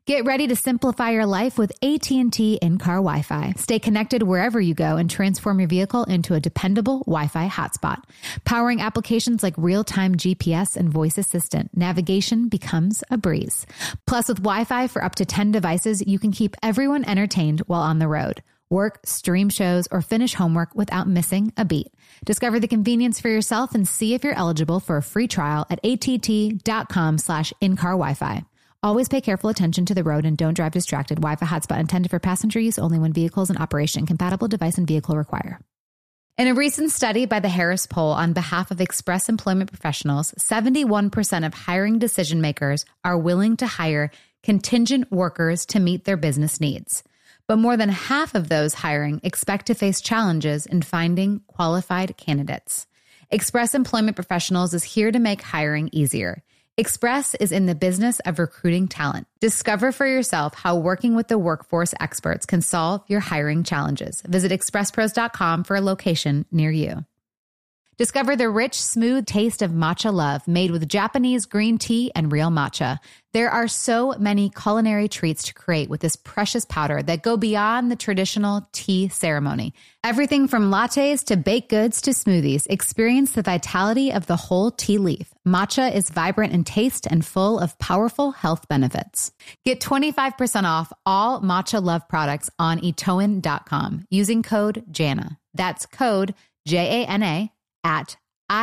Get ready to simplify your life with AT&T in-car Wi-Fi. Stay connected wherever you go and transform your vehicle into a dependable Wi-Fi hotspot. Powering applications like real-time GPS and voice assistant, navigation becomes a breeze. Plus, with Wi-Fi for up to 10 devices, you can keep everyone entertained while on the road. Work, stream shows, or finish homework without missing a beat. Discover the convenience for yourself and see if you're eligible for a free trial at att.com/in-car Wi-Fi. Always pay careful attention to the road and don't drive distracted. Wi-Fi hotspot intended for passenger use only when vehicles in operation. Compatible device and vehicle require. In a recent study by the Harris Poll on behalf of Express Employment Professionals, 71% of hiring decision makers are willing to hire contingent workers to meet their business needs. But more than half of those hiring expect to face challenges in finding qualified candidates. Express Employment Professionals is here to make hiring easier. Express is in the business of recruiting talent. Discover for yourself how working with the workforce experts can solve your hiring challenges. Visit expresspros.com for a location near you. Discover the rich, smooth taste of matcha love made with Japanese green tea and real matcha. There are so many culinary treats to create with this precious powder that go beyond the traditional tea ceremony. Everything from lattes to baked goods to smoothies. Experience the vitality of the whole tea leaf. Matcha is vibrant in taste and full of powerful health benefits. Get 25% off all Matcha Love products on itoen.com using code JANA. That's code JANA at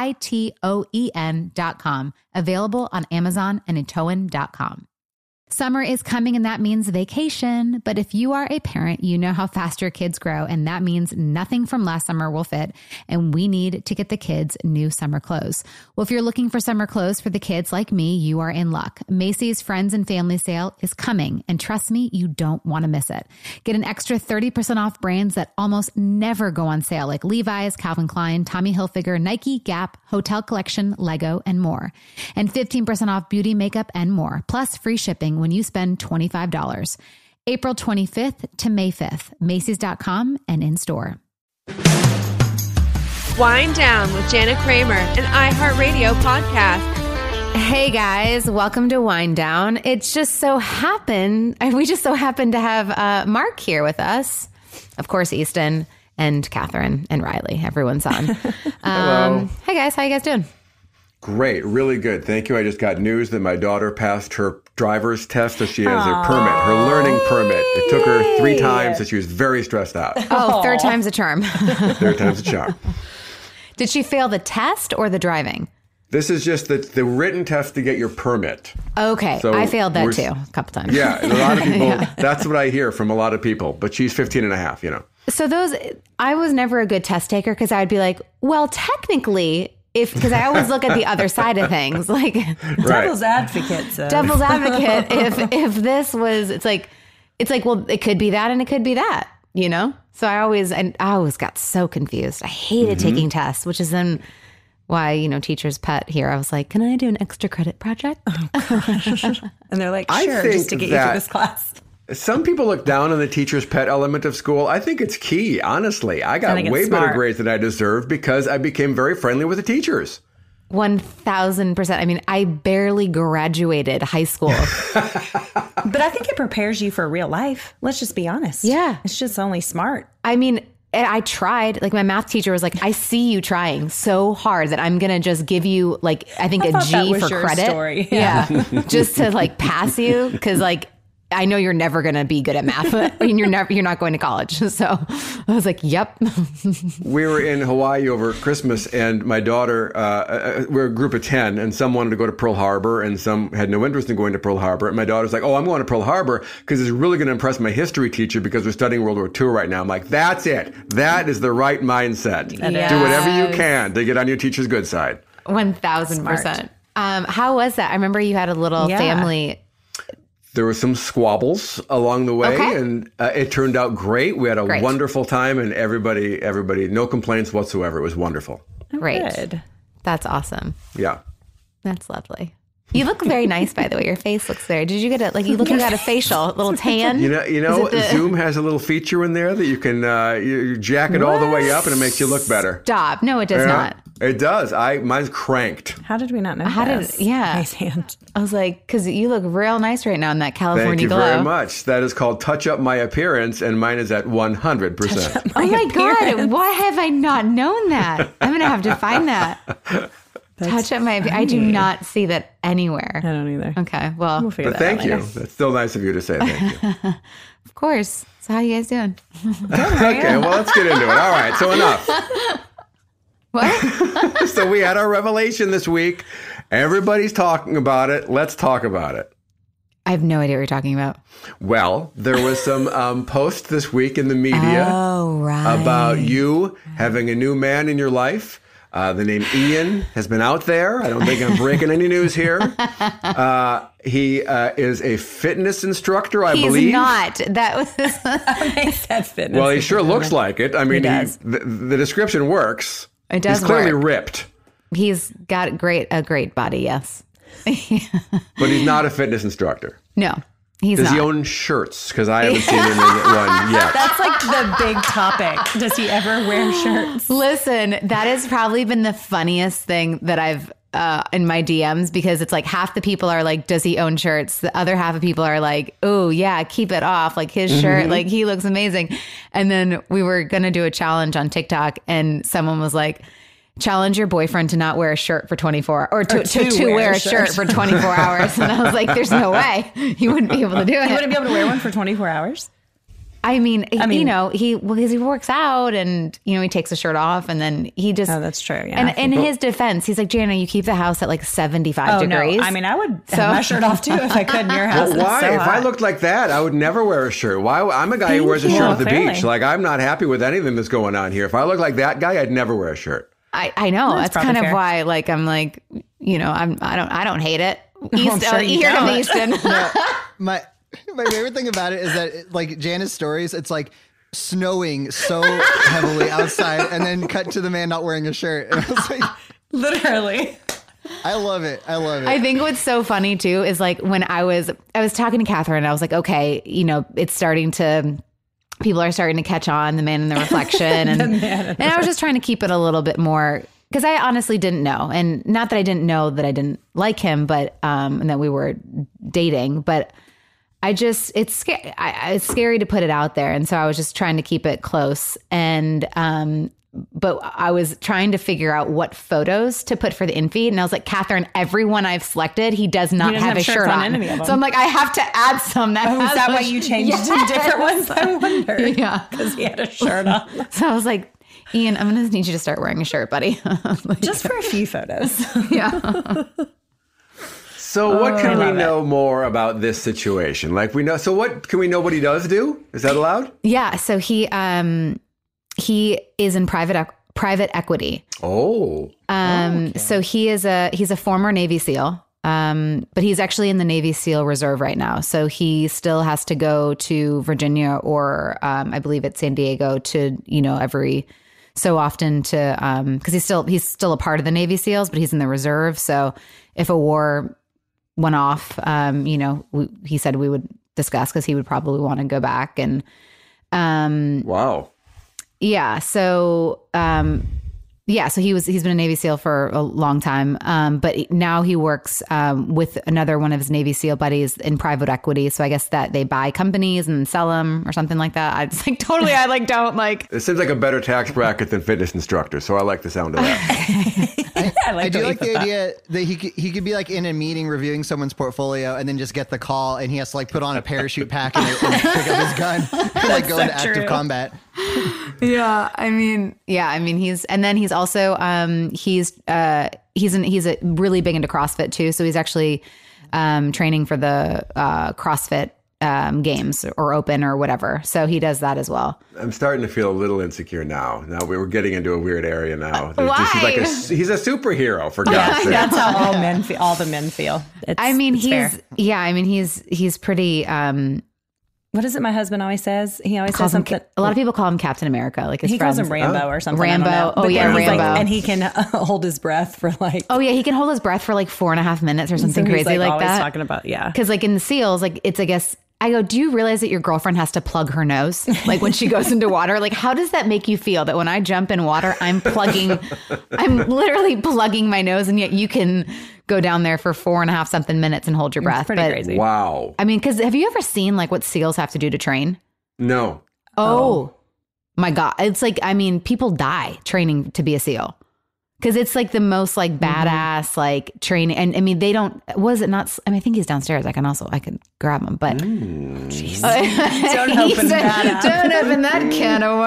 itoen.com. Available on Amazon and itoen.com. Summer is coming and that means vacation. But if you are a parent, you know how fast your kids grow, and that means nothing from last summer will fit, and we need to get the kids new summer clothes. Well, if you're looking for summer clothes for the kids like me, you are in luck. Macy's Friends and Family Sale is coming, and trust me, you don't want to miss it. Get an extra 30% off brands that almost never go on sale, like Levi's, Calvin Klein, Tommy Hilfiger, Nike, Gap, Hotel Collection, Lego, and more. And 15% off beauty, makeup, and more, plus free shipping when you spend $25. April 25th to May 5th, Macy's.com and in store. Wind Down with Jana Kramer, an iHeartRadio podcast. Hey guys, welcome to Wind Down. We just so happen to have Mark here with us. Of course, Easton and Catherine and Riley. Everyone's on. Hello. Hey guys, how you guys doing? Great. Really good. Thank you. I just got news that my daughter passed her driver's test, so she has her permit, her learning permit. It took her 3 times, and she was very stressed out. Oh, third time's a charm. Third time's a charm. Did she fail the test or the driving? This is just the written test to get your permit. Okay. So I failed that too a couple times. Yeah. And a lot of people, that's what I hear from a lot of people. But she's 15 and a half, you know. So I was never a good test taker because I would be like, well, technically, because I always look at the other side of things, like devil's advocate. So. Devil's advocate. If this was, it's like, well, it could be that and it could be that, you know. So I always got so confused. I hated taking tests, which is then why, teacher's pet here. I was like, can I do an extra credit project? Oh, gosh. And they're like, sure, just to get you through this class. Some people look down on the teacher's pet element of school. I think it's key, honestly. I got way better grades than I deserved because I became very friendly with the teachers. 1,000%. I mean, I barely graduated high school. But I think it prepares you for real life. Let's just be honest. Yeah. It's just only smart. I mean, I tried. Like, my math teacher was like, I see you trying so hard that I'm going to just give you, like, I think a G for credit. Story. Yeah. Just to, like, pass you. Because, like, I know you're never going to be good at math. I mean, you're not going to college. So I was like, yep. We were in Hawaii over Christmas, and my daughter, we're a group of 10, and some wanted to go to Pearl Harbor, and some had no interest in going to Pearl Harbor. And my daughter's like, oh, I'm going to Pearl Harbor because it's really going to impress my history teacher because we're studying World War II right now. I'm like, that's it. That is the right mindset. Yes. Do whatever you can to get on your teacher's good side. 1,000%. How was that? I remember you had a little family. There were some squabbles along the way, and it turned out great. We had a wonderful time, and everybody, no complaints whatsoever. It was wonderful. Great. Good. That's awesome. Yeah. That's lovely. You look very nice, by the way. Your face looks very. Did you get you got a facial, little tan? You know, Zoom has a little feature in there that you can you jack it all the way up, and it makes you look better. Stop. No, it does not. It does. Mine's cranked. How did we not know this? Yeah. Nice hand. I was like, because you look real nice right now in that California Thank you glow. very much. That is called Touch Up My Appearance, and mine is at 100%. Oh my God. Why have I not known that? I'm going to have to find that. Touch up my. I do not see that anywhere. I don't either. Okay. Well, We'll figure But that out thank you. later. That's still nice of you to say thank you. of course. So how you guys doing? Okay, well, let's get into it. All right, so enough. What? So we had our revelation this week. Everybody's talking about it. Let's talk about it. I have no idea what you're talking about. Well, there was some posts this week in the media about you having a new man in your life. The name Ian has been out there. I don't think I'm breaking any news here. He is a fitness instructor, I believe. He's not. That was. They said fitness. Well, he sure looks like it. I mean, does. the description works. It does He's clearly work. ripped, He's got a great body. Yes. but he's not a fitness instructor. No, he's Does not. he own shirts? Because I haven't seen him in one yet. That's like the big topic. Does he ever wear shirts? Listen, that has probably been the funniest thing that I've in my DMs, because it's like half the people are like, does he own shirts? The other half of people are like, oh yeah, keep it off. Like his shirt, like he looks amazing. And then we were going to do a challenge on TikTok and someone was like, challenge your boyfriend to not wear a shirt for 24 or to wear a shirt for 24 hours. And I was like, there's no way he wouldn't be able to do it. He wouldn't be able to wear one for 24 hours? I mean, you know, because he works out and, you know, he takes the shirt off and then he just. Oh, that's true. Yeah. And in his defense, he's like, Jana, you keep the house at like 75 degrees. No. I mean, I would have my shirt off too if I could in your house. But why? It's so If I hot. looked like that, I would never wear a shirt. Why? I'm a guy who Thank wears a you. shirt at the Clearly. beach. Like, I'm not happy with anything that's going on here. If I look like that guy, I'd never wear a shirt. I know. That's probably kind of fair. why, like, I'm like, you know, I don't hate it. I'm sure you Here don't. comes Easton. My favorite thing about it is that like Jana's stories, it's like snowing so heavily outside, and then cut to the man not wearing a shirt. And I was like, Literally. I love it. I love it. I think what's so funny too is like when I was talking to Catherine, I was like, okay, you know, people are starting to catch on, the man in the reflection. And I was just trying to keep it a little bit more, because I honestly didn't know. And not that I didn't know that I didn't like him, but and that we were dating, but I just, it's scary to put it out there. And so I was just trying to keep it close. And but I was trying to figure out what photos to put for the in feed. And I was like, Catherine, everyone I've selected, he does not doesn't have have a shirts shirt on on. any of them. So I'm like, I have to add some. Is that why you changed to different ones? I wonder. Yeah. Because he had a shirt on. So I was like, Ian, I'm going to need you to start wearing a shirt, buddy. Like, Just for a few photos. yeah. So what can we know more about this situation? Like we know, so what can we know what he does do? Is that allowed? Yeah. So he is in private equity. Oh. So he's a former Navy SEAL. But he's actually in the Navy SEAL Reserve right now. So he still has to go to Virginia or I believe it's San Diego to, you know, every so often to because he's still a part of the Navy SEALs, but he's in the reserve. So if a war went off, you know, he said we would discuss, because he would probably want to go back. And Wow. yeah, so so he's been a Navy SEAL for a long time, but now he works with another one of his Navy SEAL buddies in private equity. So I guess that they buy companies and sell them or something like that. I just like totally, I like don't like. It seems like a better tax bracket than fitness instructor. So I like the sound of that. I do like the idea that he could be like in a meeting reviewing someone's portfolio and then just get the call and he has to like put on a parachute pack and pick up his gun and like go so into active true. combat. Yeah, I mean, he's also he's really big into CrossFit too. So he's actually training for the CrossFit games or open or whatever. So he does that as well. I'm starting to feel a little insecure now. Now we were getting into a weird area now. Why? He's a superhero, for God's sake. That's how all men feel. All the men feel. I mean, it's fair. he's pretty. What is it my husband always says? He always says Calls him, something. a lot of people call him Captain America, like his He friends. calls him Rambo or something. I don't Rambo. know. Oh, But yeah, he's like- Rambo. and he can hold his breath for like. Oh yeah, he can hold his breath for like 4.5 minutes or something so he's crazy like always that. talking about Because like in the SEALs, like it's, I guess I go, do you realize that your girlfriend has to plug her nose? Like when she goes into water, like how does that make you feel that when I jump in water, I'm literally plugging my nose, and yet you can go down there for 4.5 something minutes and hold your breath. Pretty crazy. Wow. I mean, because have you ever seen like what SEALs have to do to train? No. Oh my God. It's like, I mean, people die training to be a SEAL. Because it's like the most like badass like training. And I mean, they don't, was it not? I mean, I think he's downstairs. I can grab him, but Don't open that up. Don't open that can of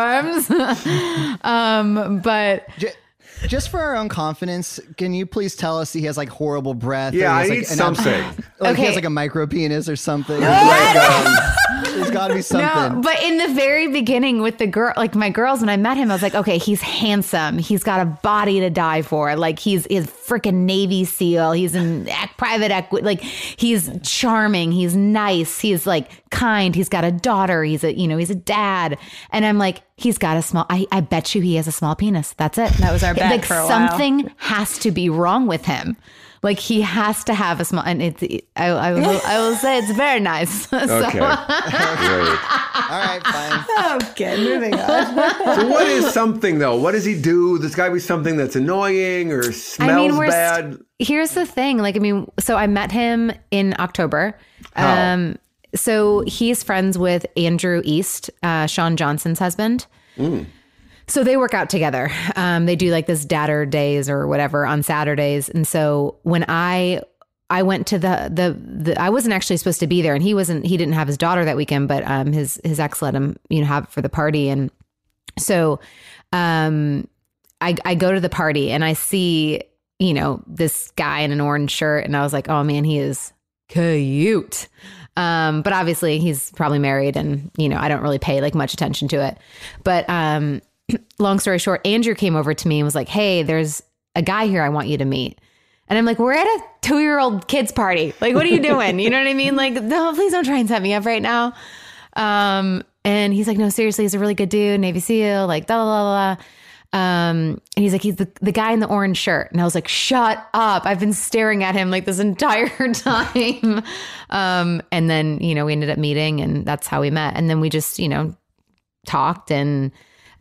worms. But Just for our own confidence, can you please tell us he has like horrible breath? Yeah, or I he has, need something. Like he Okay. has like a micro penis or something. Like, There's got to be something. No, but in the very beginning with the girl, like my girls, when I met him, I was like, okay, he's handsome. He's got a body to die for. Like he's freaking Navy SEAL. He's in private equity. Like he's charming. He's nice. He's like kind. He's got a daughter. He's a dad. And I'm like, he's got a small, I bet you he has a small penis. That's it. That was our bet like for a while. something has to be wrong with him. Like he has to have a small, and I will say it's very nice. So- okay. Great. All right, fine. Okay, moving on. So what is something though? What does he do? There's got to be something that's annoying or smells bad. Here's the thing. Like, I mean, so I met him in October. How? So he's friends with Andrew East, Sean Johnson's husband. So they work out together. They do like this dadder days or whatever on Saturdays. And so when I went to the I wasn't actually supposed to be there, and he didn't have his daughter that weekend, but his ex let him, have it for the party. And so I go to the party and I see, this guy in an orange shirt, and I was like, oh man, he is cute. But obviously he's probably married, and I don't really pay like much attention to it. But long story short, Andrew came over to me and was like, hey, there's a guy here I want you to meet. And I'm like, we're at a 2-year-old kid's party. Like, what are you doing? You know what I mean? Like, no, please don't try and set me up right now. And he's like, no, seriously, he's a really good dude, Navy SEAL, like, blah, blah, blah, blah. And he's like, he's the guy in the orange shirt. And I was like, shut up. I've been staring at him like this entire time. And then, we ended up meeting, and that's how we met. And then we just, talked, and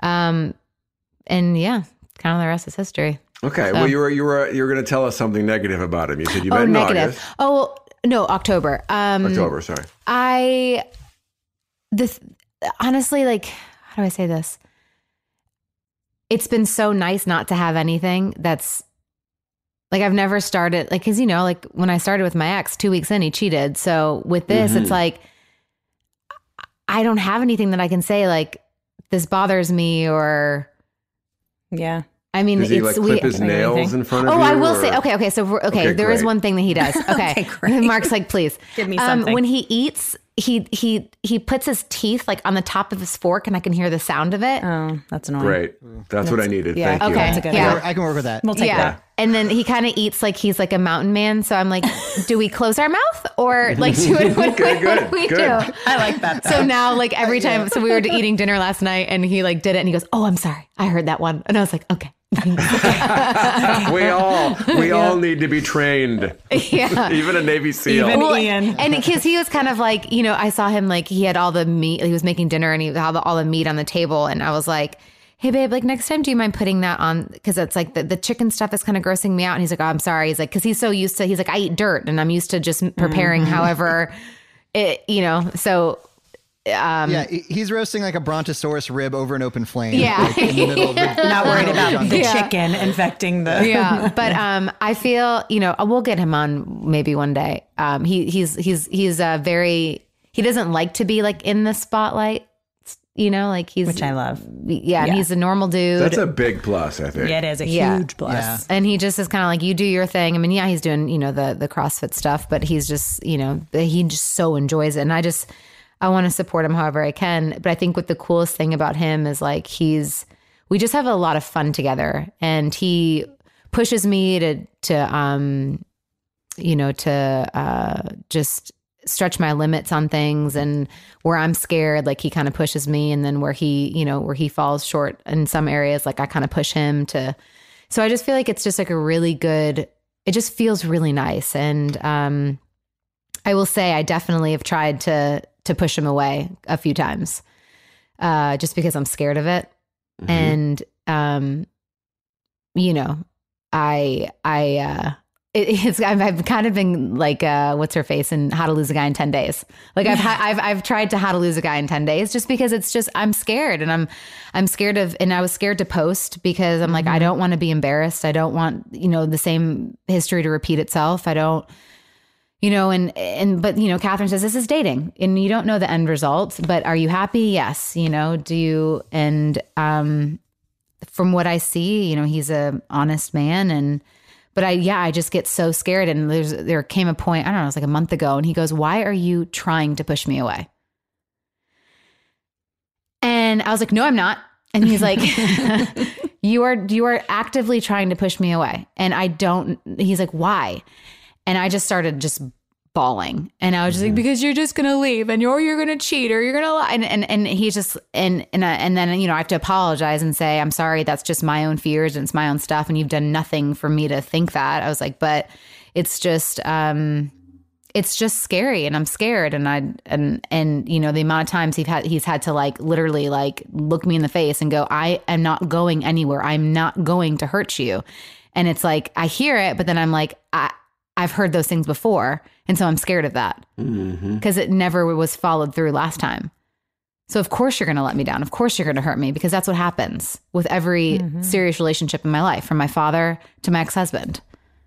yeah, kind of the rest is history. Okay. Well, you were going to tell us something negative about him. You said you met in negative. August. Oh, no, October. October, sorry. Honestly, like, how do I say this? It's been so nice not to have anything that's like, I've never started, like, cause like when I started with my ex 2 weeks in, he cheated. So with this, it's like, I don't have anything that I can say like, this bothers me, or Yeah. I mean, Does he like clip his nails in front of you? I will or- say, okay. So there is great. one thing that he does. Okay. Okay, great. Mark's like, please. Give me something. When he eats, he puts his teeth like on the top of his fork, and I can hear the sound of it. Oh, that's annoying. Great. That's what I needed. yeah. Thank you. Okay. That's a good Yeah. idea. I can work with that. We'll take that. And then he kind of eats like he's like a mountain man. So I'm like, do we close our mouth, or like what do we good. do? I like that. So now, like every time, so we were eating dinner last night, and he like did it, and he goes, "Oh, I'm sorry, I heard that one," and I was like, "Okay." We all need to be trained. Yeah. Even a Navy SEAL. Even- Ian. And because he was kind of like, I saw him like he had all the meat. He was making dinner, and he had all the meat on the table, and I was like, hey babe, like next time, do you mind putting that on? Because it's like the chicken stuff is kind of grossing me out. And he's like, oh, I'm sorry. He's like, because he's so used to, he's like, I eat dirt, and I'm used to just preparing however it, so. Yeah, he's roasting like a brontosaurus rib over an open flame. Yeah. Like, in the middle of the, Not worried about the Yeah. chicken infecting the. Yeah. But I feel, we'll get him on maybe one day. He's very, he doesn't like to be like in the spotlight, like he's. Which I love. Yeah. And he's a normal dude. That's a big plus, I think. Yeah, it is a Yeah. huge plus. Yeah. And he just is kind of like, you do your thing. I mean, yeah, he's doing, the CrossFit stuff, but he's just, he just so enjoys it. And I want to support him however I can. But I think what the coolest thing about him is like, we just have a lot of fun together, and he pushes me to just stretch my limits on things, and where I'm scared, like he kind of pushes me, and then where he falls short in some areas, like I kind of push him to. So I just feel like it's just like a really good, it just feels really nice. And I will say I definitely have tried to push him away a few times, just because I'm scared of it. And, you know, I've kind of been like, what's her face in How to Lose a Guy in 10 Days. Like I've tried to How to Lose a Guy in 10 days just because it's just, I'm scared, and I'm scared of, and I was scared to post because I'm like, I don't want to be embarrassed. I don't want, you know, the same history to repeat itself. I don't, you know, but, you know, Catherine says this is dating and you don't know the end result, but are you happy? Yes. You know, do you, and, from what I see, you know, he's a honest man, but I just get so scared. And there came a point, I don't know, it was like a month ago, and he goes, why are you trying to push me away? And I was like, no, I'm not. And he's like, you are actively trying to push me away. And he's like, why? And I just started just bawling. And I was just like, because you're just going to leave, and you're going to cheat, or you're going to lie. And he's just, and then, you know, I have to apologize and say, I'm sorry. That's just my own fears and it's my own stuff. And you've done nothing for me to think that. I was like, but it's just scary, and I'm scared. And, you know, the amount of times he's had to like literally like look me in the face and go, I am not going anywhere. I'm not going to hurt you. And it's like, I hear it, but then I'm like, I've heard those things before. And so I'm scared of that because it never was followed through last time. So of course you're going to let me down. Of course you're going to hurt me, because that's what happens with every serious relationship in my life, from my father to my ex-husband.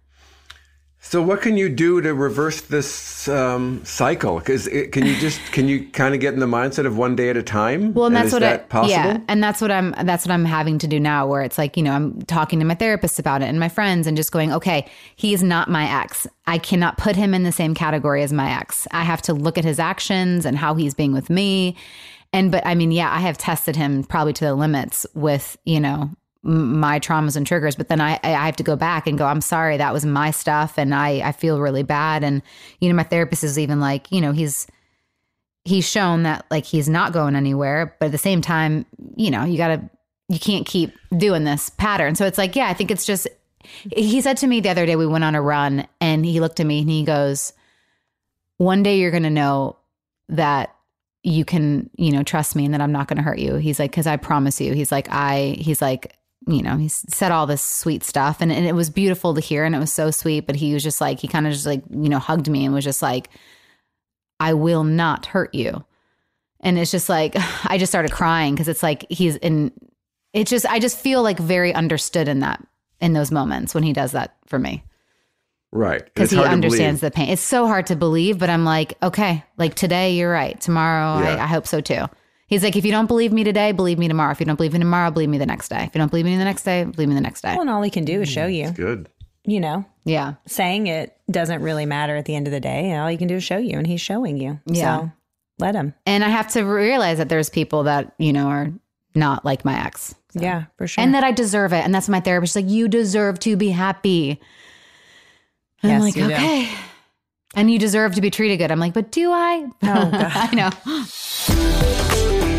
So what can you do to reverse this cycle? Because can you kind of get in the mindset of one day at a time? Well, and that's possible? Yeah, and that's what I'm having to do now. Where it's like, you know, I'm talking to my therapist about it and my friends, and just going, okay, he's not my ex. I cannot put him in the same category as my ex. I have to look at his actions and how he's being with me. But I mean, yeah, I have tested him probably to the limits with, you know, my traumas and triggers, but then I have to go back and go, I'm sorry, that was my stuff, and I feel really bad. And, you know, my therapist is even like, you know, he's shown that like he's not going anywhere, but at the same time, you know, you can't keep doing this pattern. So it's like, yeah, I think it's just, he said to me the other day, we went on a run, and he looked at me and he goes, one day you're going to know that you can, you know, trust me and that I'm not going to hurt you. He's like, because I promise you. He's like, you know, he said all this sweet stuff, and it was beautiful to hear, and it was so sweet. But he was just like, he kind of just like, you know, hugged me and was just like, I will not hurt you. And it's just like, I just started crying, because it's like I just feel like very understood in those moments when he does that for me. Right. Because he understands the pain. It's so hard to believe, but I'm like, okay, like today you're right. Tomorrow, I hope so too. He's like, if you don't believe me today, believe me tomorrow. If you don't believe me tomorrow, believe me the next day. If you don't believe me the next day, believe me the next day. Well, and all he can do is show you. That's good. You know? Yeah. Saying it doesn't really matter at the end of the day. And all you can do is show you, and he's showing you. Yeah. So let him. And I have to realize that there's people that, you know, are not like my ex. So. Yeah, for sure. And that I deserve it. And that's my therapist. She's like, you deserve to be happy. And Yes, I'm like, okay. Do. And you deserve to be treated good. I'm like, but do I? Oh, God. I know.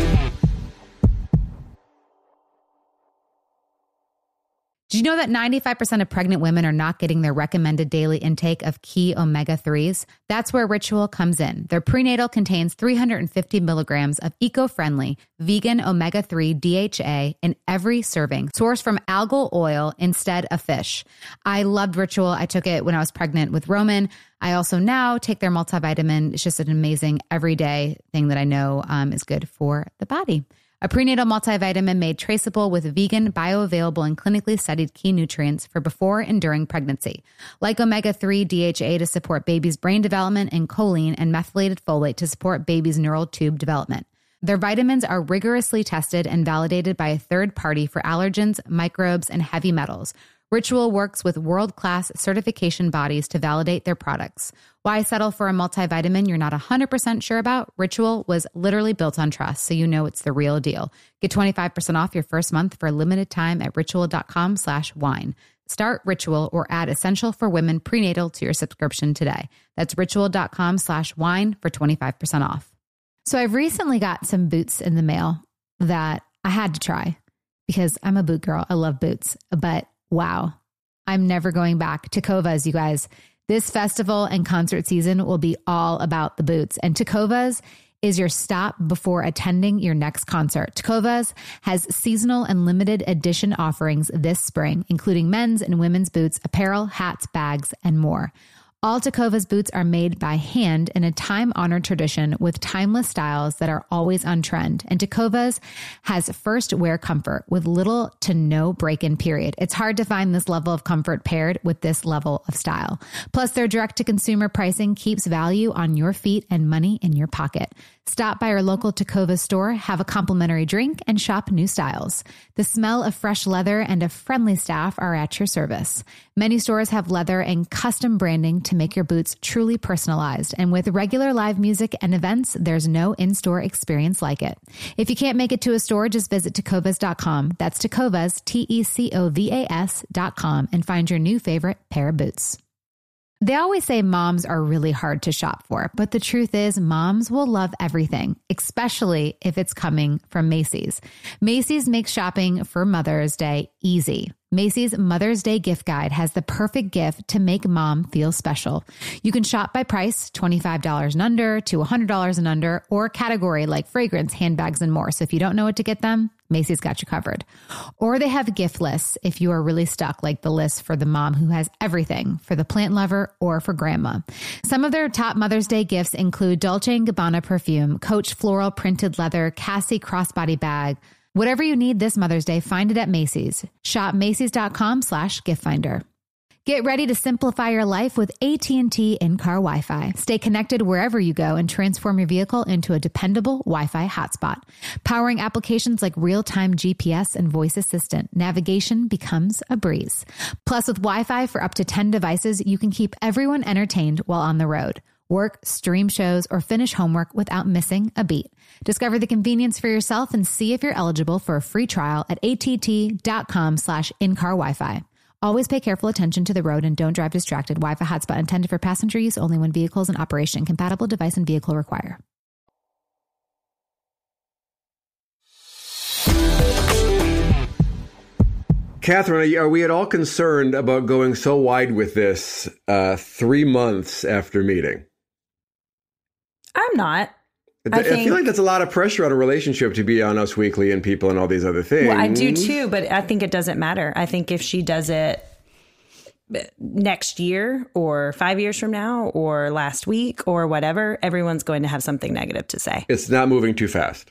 Did you know that 95% of pregnant women are not getting their recommended daily intake of key omega-3s? That's where Ritual comes in. Their prenatal contains 350 milligrams of eco-friendly vegan omega-3 DHA in every serving, sourced from algal oil instead of fish. I loved Ritual. I took it when I was pregnant with Roman. I also now take their multivitamin. It's just an amazing everyday thing that I know is good for the body. A prenatal multivitamin made traceable with vegan, bioavailable, and clinically studied key nutrients for before and during pregnancy, like omega-3 DHA to support baby's brain development and choline and methylated folate to support baby's neural tube development. Their vitamins are rigorously tested and validated by a third party for allergens, microbes, and heavy metals. Ritual works with world-class certification bodies to validate their products. Why settle for a multivitamin you're not 100% sure about? Ritual was literally built on trust, so you know it's the real deal. Get 25% off your first month for a limited time at ritual.com/wine. Start Ritual or add Essential for Women prenatal to your subscription today. That's ritual.com/wine for 25% off. So I've recently got some boots in the mail that I had to try because I'm a boot girl. I love boots, but wow, I'm never going back. Tecovas, you guys. This festival and concert season will be all about the boots. And Tecovas is your stop before attending your next concert. Tecovas has seasonal and limited edition offerings this spring, including men's and women's boots, apparel, hats, bags, and more. All Tecovas boots are made by hand in a time-honored tradition with timeless styles that are always on trend. And Tecovas has first wear comfort with little to no break-in period. It's hard to find this level of comfort paired with this level of style. Plus, their direct-to-consumer pricing keeps value on your feet and money in your pocket. Stop by your local Tecovas store, have a complimentary drink, and shop new styles. The smell of fresh leather and a friendly staff are at your service. Many stores have leather and custom branding to make your boots truly personalized. And with regular live music and events, there's no in-store experience like it. If you can't make it to a store, just visit tecovas.com. That's Tecovas, Tecovas.com, and find your new favorite pair of boots. They always say moms are really hard to shop for, but the truth is moms will love everything, especially if it's coming from Macy's. Macy's makes shopping for Mother's Day easy. Macy's Mother's Day gift guide has the perfect gift to make mom feel special. You can shop by price, $25 and under to $100 and under, or category like fragrance, handbags, and more. So if you don't know what to get them, Macy's got you covered. Or they have gift lists if you are really stuck, like the list for the mom who has everything, for the plant lover or for grandma. Some of their top Mother's Day gifts include Dolce & Gabbana perfume, Coach floral printed leather, Cassie crossbody bag. Whatever you need this Mother's Day, find it at Macy's. Shop Macy's.com/giftfinder. Get ready to simplify your life with AT&T in-car Wi-Fi. Stay connected wherever you go and transform your vehicle into a dependable Wi-Fi hotspot. Powering applications like real-time GPS and voice assistant, navigation becomes a breeze. Plus, with Wi-Fi for up to 10 devices, you can keep everyone entertained while on the road. Work, stream shows, or finish homework without missing a beat. Discover the convenience for yourself and see if you're eligible for a free trial at att.com/in-car Wi-Fi. Always pay careful attention to the road and don't drive distracted. Wi-Fi hotspot intended for passenger use only when vehicles in operation. Compatible device and vehicle require. Catherine, are we at all concerned about going so wide with this 3 months after meeting? I'm not. I feel like that's a lot of pressure on a relationship to be on Us Weekly and People and all these other things. Well, I do too, but I think it doesn't matter. I think if she does it next year or 5 years from now or last week or whatever, everyone's going to have something negative to say. It's not moving too fast.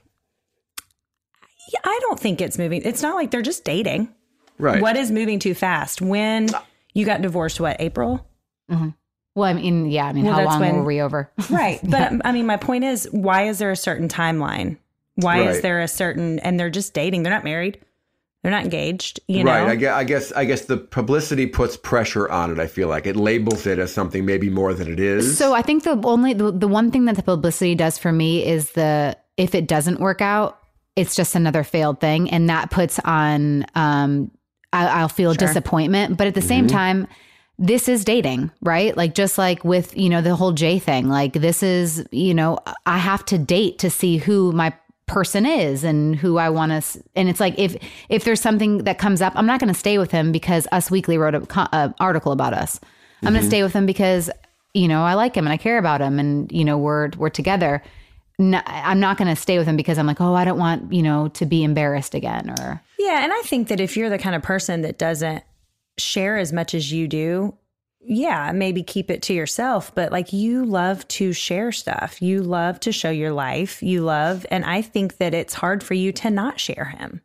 Yeah, I don't think it's moving. It's not like they're just dating. Right. What is moving too fast? When you got divorced, what, April? Mm-hmm. Well, how long were we over? Right. But I mean, my point is, why is there a certain timeline? Why is there a certain, and they're just dating. They're not married. They're not engaged, you know? Right. I guess the publicity puts pressure on it. I feel like it labels it as something maybe more than it is. So I think the one thing that the publicity does for me is if it doesn't work out, it's just another failed thing. And that puts on, I'll feel disappointment. But at the same time, this is dating, right? Like, just like with, the whole Jay thing, like this is, I have to date to see who my person is and who I want to. And it's like, if there's something that comes up, I'm not going to stay with him because Us Weekly wrote an article about us. I'm going to stay with him because, I like him and I care about him and, we're together. No, I'm not going to stay with him because I'm like, oh, I don't want, to be embarrassed again or. Yeah. And I think that if you're the kind of person that doesn't share as much as you do, yeah, maybe keep it to yourself. But like, you love to share stuff. You love to show your life. And I think that it's hard for you to not share him.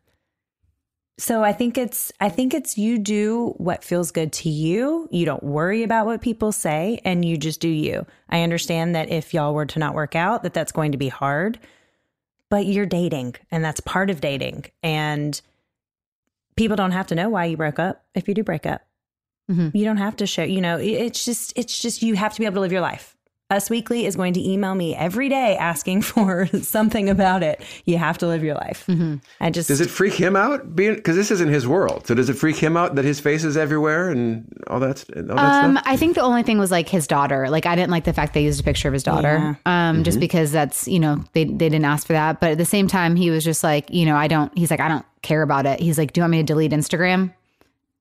So I think it's you do what feels good to you. You don't worry about what people say and you just do you. I understand that if y'all were to not work out, that's going to be hard, but you're dating and that's part of dating. And people don't have to know why you broke up if you do break up. Mm-hmm. You don't have to show, it's just you have to be able to live your life. Us Weekly is going to email me every day asking for something about it. You have to live your life. Mm-hmm. Does it freak him out? Because this isn't his world. So does it freak him out that his face is everywhere and all that stuff? I think the only thing was like his daughter. Like, I didn't like the fact they used a picture of his daughter. Yeah. Just because that's, they didn't ask for that. But at the same time, he was just like, he's like, I don't care about it. He's like, do you want me to delete Instagram?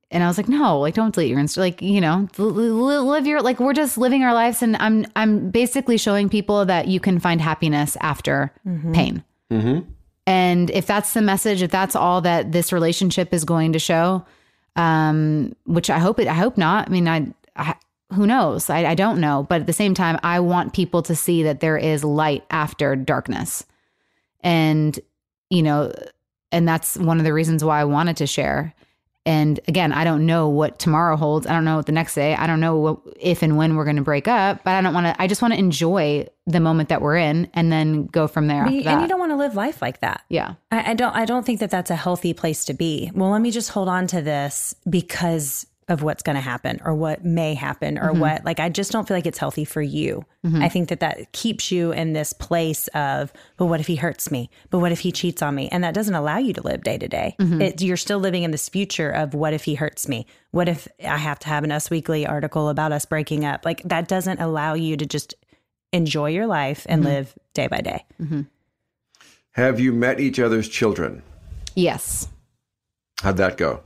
and I was like, no, like, don't delete your Insta. Like, you know, live your, like, we're just living our lives. And I'm basically showing people that you can find happiness after pain. Mm-hmm. And if that's the message, if that's all that this relationship is going to show, which I hope not. I mean, I who knows? I don't know. But at the same time, I want people to see that there is light after darkness. And, you know, and that's one of the reasons why I wanted to share. And again, I don't know what tomorrow holds. I don't know what the next day. I don't know if and when we're going to break up, but I just want to enjoy the moment that we're in and then go from there. And you don't want to live life like that. Yeah. I don't think that that's a healthy place to be. Well, let me just hold on to this because of what's going to happen or what may happen or what, like, I just don't feel like it's healthy for you. I think that keeps you in this place of, but what if he hurts me? But what if he cheats on me? And that doesn't allow you to live day to day. You're still living in this future of what if he hurts me? What if I have to have an Us Weekly article about us breaking up? Like, that doesn't allow you to just enjoy your life and live day by day. Have you met each other's children? Yes. How'd that go?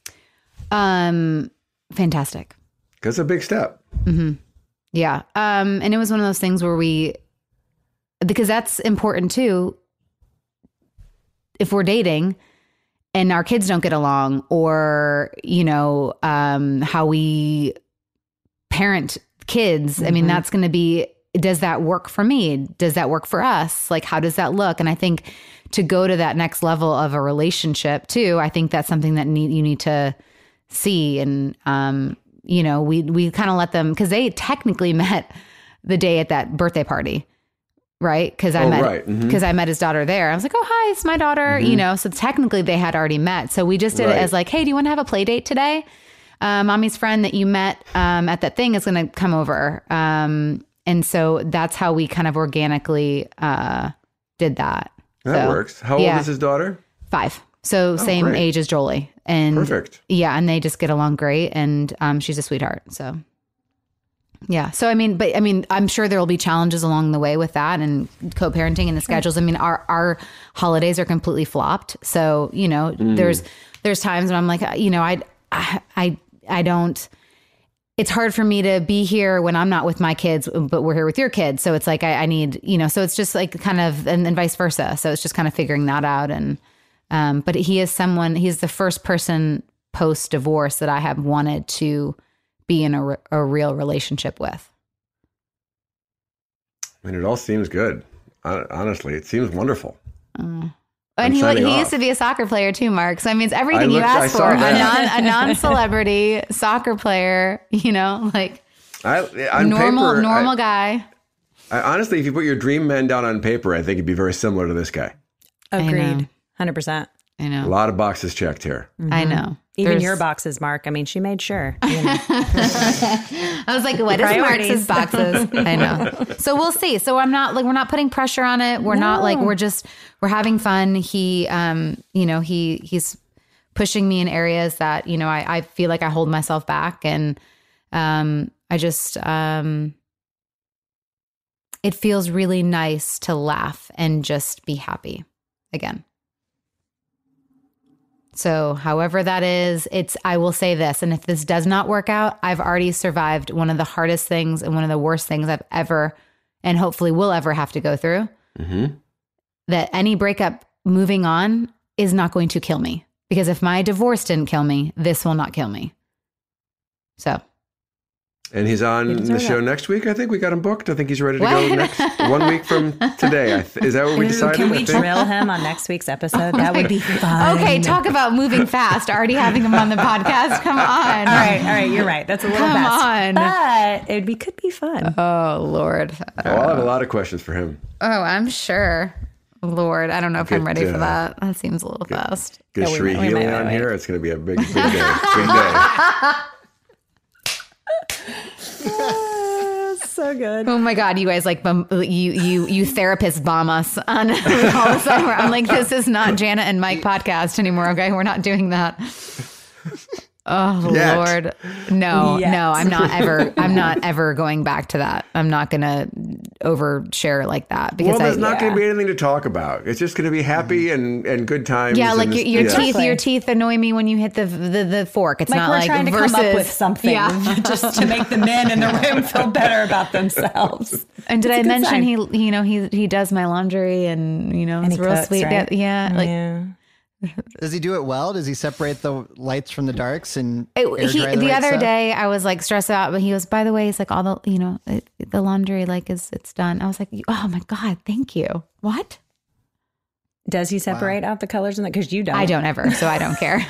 Fantastic. That's a big step. Yeah. And it was one of those things where because that's important too. If we're dating and our kids don't get along, or, you know, how we parent kids, I mean, that's going to be, does that work for me? Does that work for us? Like, how does that look? And I think to go to that next level of a relationship too, I think that's something that you need to see. And, you know, we kind of let them, because they technically met the day at that birthday party, right? Because I met his daughter there. I was like, oh, hi, it's my daughter, you know, so technically they had already met. So we just did it as like, hey, do you want to have a play date today? Mommy's friend that you met at that thing is going to come over. And so that's how we kind of organically did that. That works. How old is his daughter? 5. So same age as Jolie. And perfect. Yeah. And they just get along great. And she's a sweetheart. So yeah. So, I mean, I'm sure there will be challenges along the way with that and co-parenting and the schedules. I mean, our holidays are completely flopped. So, you know, there's times when I'm like, you know, I don't, it's hard for me to be here when I'm not with my kids, but we're here with your kids. So it's like, I need, you know, so it's just like kind of, and vice versa. So it's just kind of figuring that out. And, but he's the first person post-divorce that I have wanted to be in a real relationship with. I mean, it all seems good. Honestly, it seems wonderful. And he used to be a soccer player too, Mark. So I mean, it's everything you asked for. A non-celebrity soccer player, you know, like normal guy. Honestly, if you put your dream man down on paper, I think it'd be very similar to this guy. Agreed. 100%. I know. A lot of boxes checked here. I know. Even your boxes, Mark. I mean, she made sure. You know. I was like, what is Mark's boxes? I know. So we'll see. So we're not putting pressure on it. We're not like, we're having fun. He, you know, he's pushing me in areas that, you know, I feel like I hold myself back. And I just, it feels really nice to laugh and just be happy again. So however that is, I will say this, and if this does not work out, I've already survived one of the hardest things and one of the worst things I've ever, and hopefully will ever have to go through. That any breakup moving on is not going to kill me. Because if my divorce didn't kill me, this will not kill me. So. And he's on the show next week. I think we got him booked. I think he's ready to go next 1 week from today. Is that what we decided? Can we drill him on next week's episode? That would be fun. Okay, talk about moving fast. Already having him on the podcast. Come on. All right. You're right. That's a little fast. Come on. But could be fun. Oh, Lord. I'll have a lot of questions for him. Oh, I'm sure. Lord, I don't know if I'm ready for that. That seems a little fast. Get Sheree Healy on here. It's going to be a big day. Big day. So good. Oh my God, you guys like you therapists bomb us on all the summer. I'm like, this is not Jana and Mike podcast anymore. Okay, we're not doing that. Oh Yet. Lord. No, Yet. no, I'm not ever going back to that. I'm not going to overshare like that because Well, there's not going to be anything to talk about. It's just going to be happy and good times. yeah, like and your Exactly. teeth annoy me when you hit the fork. It's Like not we're like trying to versus, come up with something Yeah. just to make the men in the room feel better about themselves. And did It's a I good mention sign. he does my laundry and And it's he real cooks, sweet. right? Yeah, like Yeah. Does he do it well? Does he separate the lights from the darks and air dry the right other stuff? day I was like stressed out, but he goes, by the way, he's like all the the laundry like it's done. I was like, oh my God, thank you. What? Does he separate out the colors in that? Because you don't. I don't ever, so I don't care.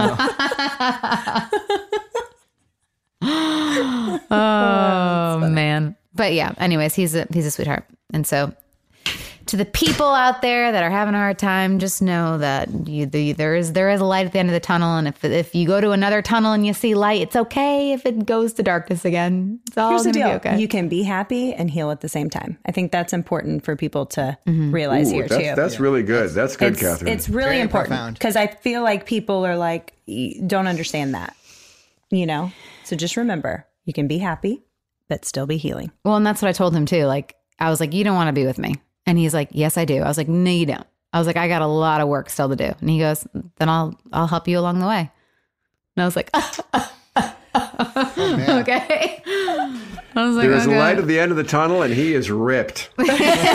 Oh man. But yeah, anyways, he's a sweetheart. And so to the people out there that are having a hard time, just know that there is a light at the end of the tunnel. And if you go to another tunnel and you see light, it's okay if it goes to darkness again. It's all Here's the going to deal. be okay. You can be happy and heal at the same time. I think that's important for people to realize Ooh, here that's, too. that's really good. That's good, it's, Catherine. It's really Very important profound. because I feel like people are like, don't understand that, So just remember, you can be happy, but still be healing. Well, and that's what I told him too. Like, I was like, you don't want to be with me. And he's like, yes, I do. I was like, no, you don't. I was like, I got a lot of work still to do. And he goes, then I'll help you along the way. And I was like, man. okay. I was like, There's a okay. light at the end of the tunnel, and he is ripped. So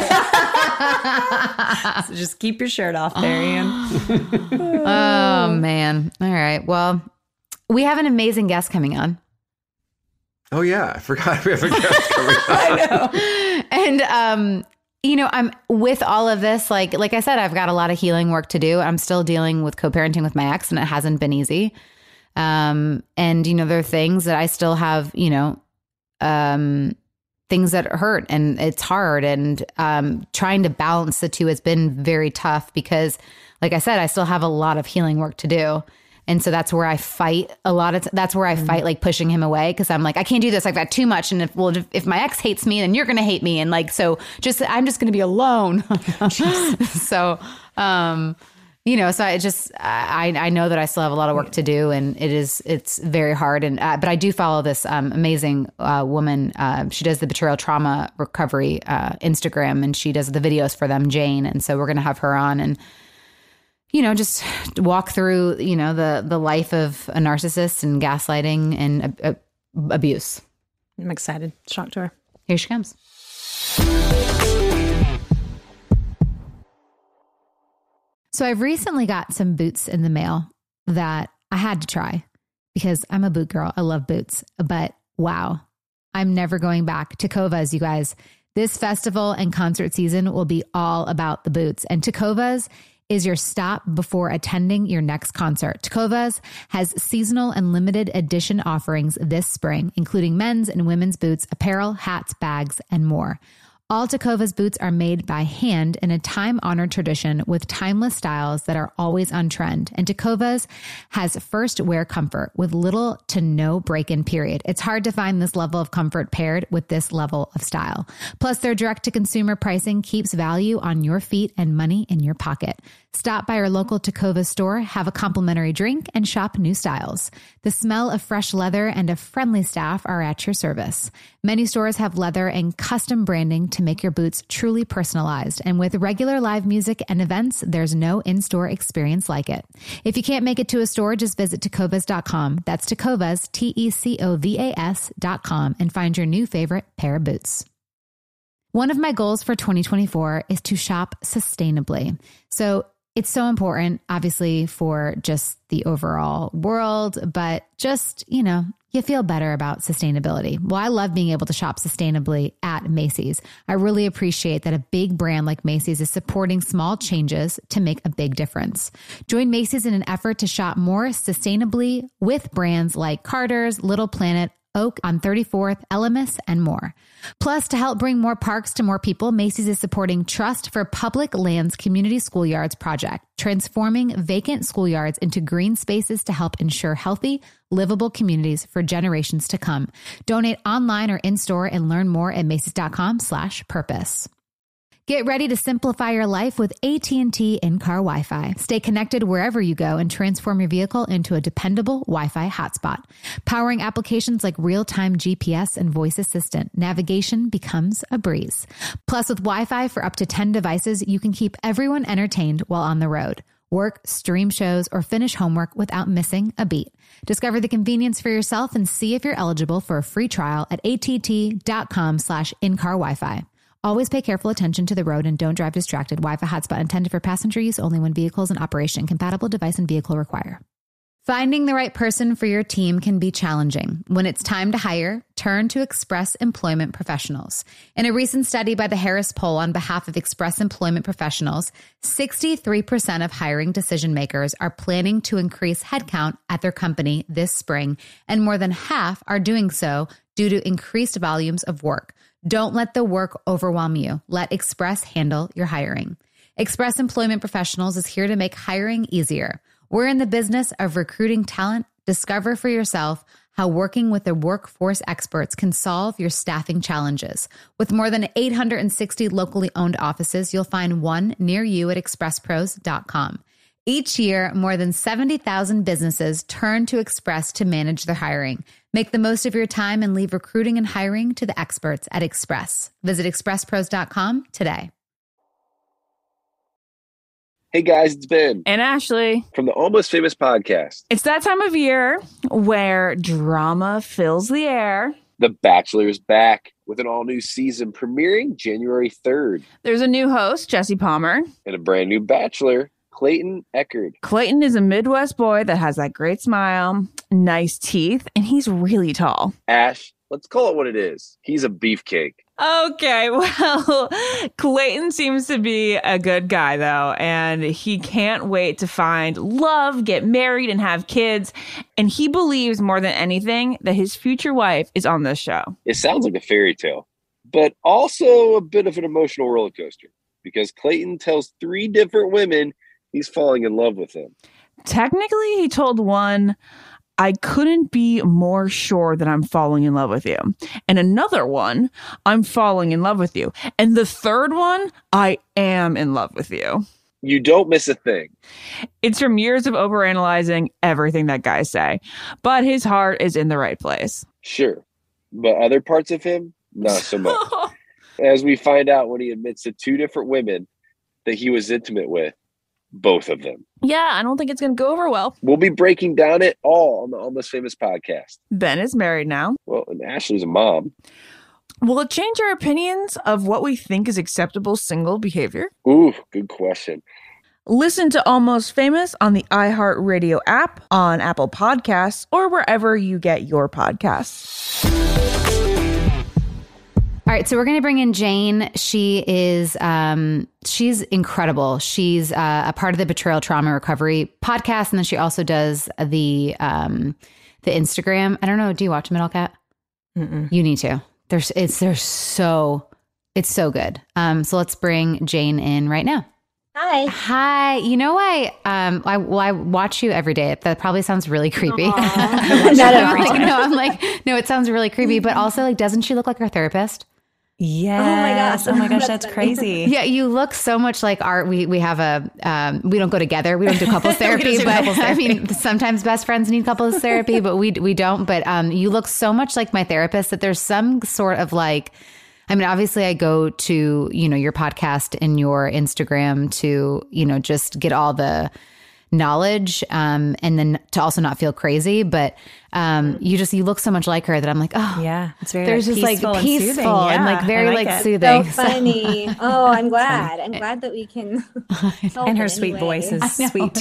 just keep your shirt off there, Ian. Oh man. All right. Well, we have an amazing guest coming on. Oh yeah, I forgot we have a guest coming up. And I'm with all of this, like I said, I've got a lot of healing work to do. I'm still dealing with co-parenting with my ex, and it hasn't been easy. And there are things that I still have, things that hurt, and it's hard, and trying to balance the two has been very tough because, like I said, I still have a lot of healing work to do. And so that's where I fight that's where I fight, like pushing him away. Cause I'm like, I can't do this. I've got too much. And if my ex hates me, then you're going to hate me. And like, so I'm just going to be alone. So, so I know that I still have a lot of work to do, and it's very hard. And, but I do follow this, amazing, woman. She does the betrayal trauma recovery, Instagram, and she does the videos for them, Jane. And so we're going to have her on and, just walk through, the life of a narcissist and gaslighting and abuse. I'm excited. Shock to her. Here she comes. So I've recently got some boots in the mail that I had to try because I'm a boot girl. I love boots, but wow, I'm never going back. Tecovas, you guys. This festival and concert season will be all about the boots, and Tecovas is your stop before attending your next concert. Tecovas has seasonal and limited edition offerings this spring, including men's and women's boots, apparel, hats, bags, and more. All Tecovas boots are made by hand in a time-honored tradition with timeless styles that are always on trend. And Tecovas has first wear comfort with little to no break-in period. It's hard to find this level of comfort paired with this level of style. Plus, their direct-to-consumer pricing keeps value on your feet and money in your pocket. Stop by your local Tecovas store, have a complimentary drink, and shop new styles. The smell of fresh leather and a friendly staff are at your service. Many stores have leather and custom branding to make your boots truly personalized. And with regular live music and events, there's no in-store experience like it. If you can't make it to a store, just visit tecovas.com. That's Tecovas, Tecovas.com, and find your new favorite pair of boots. One of my goals for 2024 is to shop sustainably. So it's so important, obviously, for just the overall world, but just, you feel better about sustainability. Well, I love being able to shop sustainably at Macy's. I really appreciate that a big brand like Macy's is supporting small changes to make a big difference. Join Macy's in an effort to shop more sustainably with brands like Carter's, Little Planet, Oak on 34th, Elemis, and more. Plus, to help bring more parks to more people, Macy's is supporting Trust for Public Lands Community Schoolyards project, transforming vacant schoolyards into green spaces to help ensure healthy, livable communities for generations to come. Donate online or in-store and learn more at Macy's.com/purpose. Get ready to simplify your life with AT&T in-car Wi-Fi. Stay connected wherever you go and transform your vehicle into a dependable Wi-Fi hotspot. Powering applications like real-time GPS and voice assistant, navigation becomes a breeze. Plus, with Wi-Fi for up to 10 devices, you can keep everyone entertained while on the road. Work, stream shows, or finish homework without missing a beat. Discover the convenience for yourself and see if you're eligible for a free trial at att.com/in-car Wi-Fi. Always pay careful attention to the road and don't drive distracted. Wi-Fi hotspot intended for passenger use only when vehicles in operation. Compatible device and vehicle require. Finding the right person for your team can be challenging. When it's time to hire, turn to Express Employment Professionals. In a recent study by the Harris Poll on behalf of Express Employment Professionals, 63% of hiring decision makers are planning to increase headcount at their company this spring, and more than half are doing so due to increased volumes of work. Don't let the work overwhelm you. Let Express handle your hiring. Express Employment Professionals is here to make hiring easier. We're in the business of recruiting talent. Discover for yourself how working with the workforce experts can solve your staffing challenges. With more than 860 locally owned offices, you'll find one near you at expresspros.com. Each year, more than 70,000 businesses turn to Express to manage their hiring. Make the most of your time and leave recruiting and hiring to the experts at Express. Visit expresspros.com today. Hey guys, it's Ben. And Ashley. From the Almost Famous podcast. It's that time of year where drama fills the air. The Bachelor is back with an all-new season premiering January 3rd. There's a new host, Jesse Palmer. And a brand new Bachelor, Clayton Echard. Clayton is a Midwest boy that has that great smile, nice teeth, and he's really tall. Ash, let's call it what it is. He's a beefcake. Okay, well, Clayton seems to be a good guy, though, and he can't wait to find love, get married, and have kids. And he believes more than anything that his future wife is on this show. It sounds like a fairy tale, but also a bit of an emotional roller coaster because Clayton tells 3 different women he's falling in love with them. Technically, he told one, I couldn't be more sure that I'm falling in love with you. And another one, I'm falling in love with you. And the third one, I am in love with you. You don't miss a thing. It's from years of overanalyzing everything that guys say. But his heart is in the right place. Sure. But other parts of him, not so much. As we find out when he admits to 2 different women that he was intimate with, both of them. Yeah, I don't think it's going to go over well. We'll be breaking down it all on the Almost Famous podcast. Ben is married now. Well, and Ashley's a mom. Will it change our opinions of what we think is acceptable single behavior? Ooh, good question. Listen to Almost Famous on the iHeartRadio app, on Apple Podcasts, or wherever you get your podcasts. All right, so we're going to bring in Jane. She is, she's incredible. She's a part of the Betrayal Trauma Recovery podcast, and then she also does the Instagram. I don't know. Do you watch Middle Cat? Mm-mm. You need to. It's so good. So let's bring Jane in right now. Hi. You know, I watch you every day. That probably sounds really creepy. No, it sounds really creepy. But also, like, doesn't she look like our therapist? Yes. Oh my gosh, that's crazy. Yeah, you look so much like our. We have a. We don't go together. We don't do couples therapy. I mean, sometimes best friends need couples therapy, but we don't. But you look so much like my therapist that there's some sort of like. I mean, obviously, I go to your podcast and your Instagram to just get all the knowledge, and then to also not feel crazy. But you look so much like her that I'm like, oh yeah, it's very there's just peaceful like peaceful and, and like very like soothing. So funny. Oh, I'm glad. I'm glad that we can. And her sweet voice is sweet.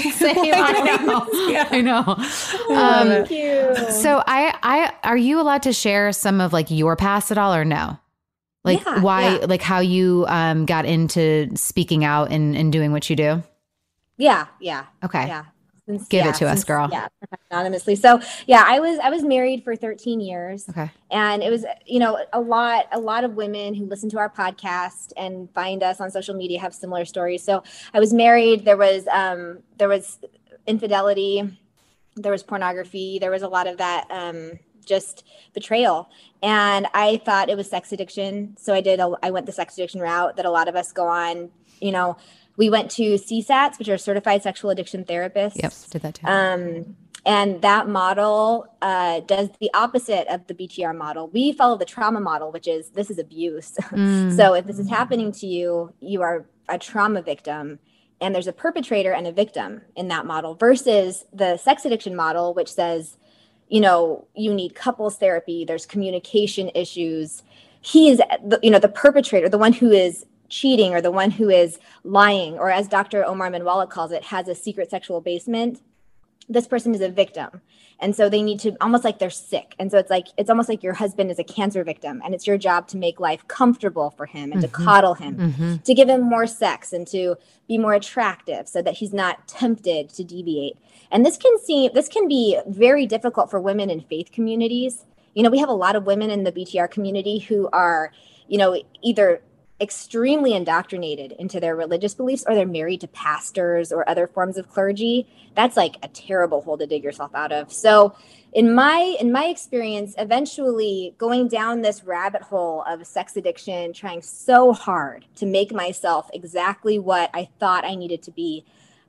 I know. Thank you. So I are you allowed to share some of like your past at all or no? Like like how you got into speaking out and doing what you do? Yeah. Okay. Yeah. Give it to us, girl. Yeah, anonymously. So yeah, I was married for 13 years. Okay. And it was, a lot of women who listen to our podcast and find us on social media have similar stories. So I was married. There was infidelity. There was pornography. There was a lot of that, just betrayal. And I thought it was sex addiction. So I went the sex addiction route that a lot of us go on. You know, we went to CSATs, which are certified sexual addiction therapists. Yep, did that too. And that model does the opposite of the BTR model. We follow the trauma model, which is this is abuse. So if this is happening to you, you are a trauma victim. And there's a perpetrator and a victim in that model versus the sex addiction model, which says, you know, you need couples therapy. There's communication issues. He is, the perpetrator, the one who is cheating or the one who is lying, or as Dr. Omar Minwalla calls it, has a secret sexual basement. This person is a victim. And so they need to, almost like they're sick. And so it's almost like your husband is a cancer victim, and it's your job to make life comfortable for him and to coddle him, to give him more sex and to be more attractive so that he's not tempted to deviate. And this can be very difficult for women in faith communities. You know, we have a lot of women in the BTR community who are, you know, either extremely indoctrinated into their religious beliefs, or they're married to pastors or other forms of clergy. That's like a terrible hole to dig yourself out of. So in my experience, eventually going down this rabbit hole of sex addiction, trying so hard to make myself exactly what I thought I needed to be,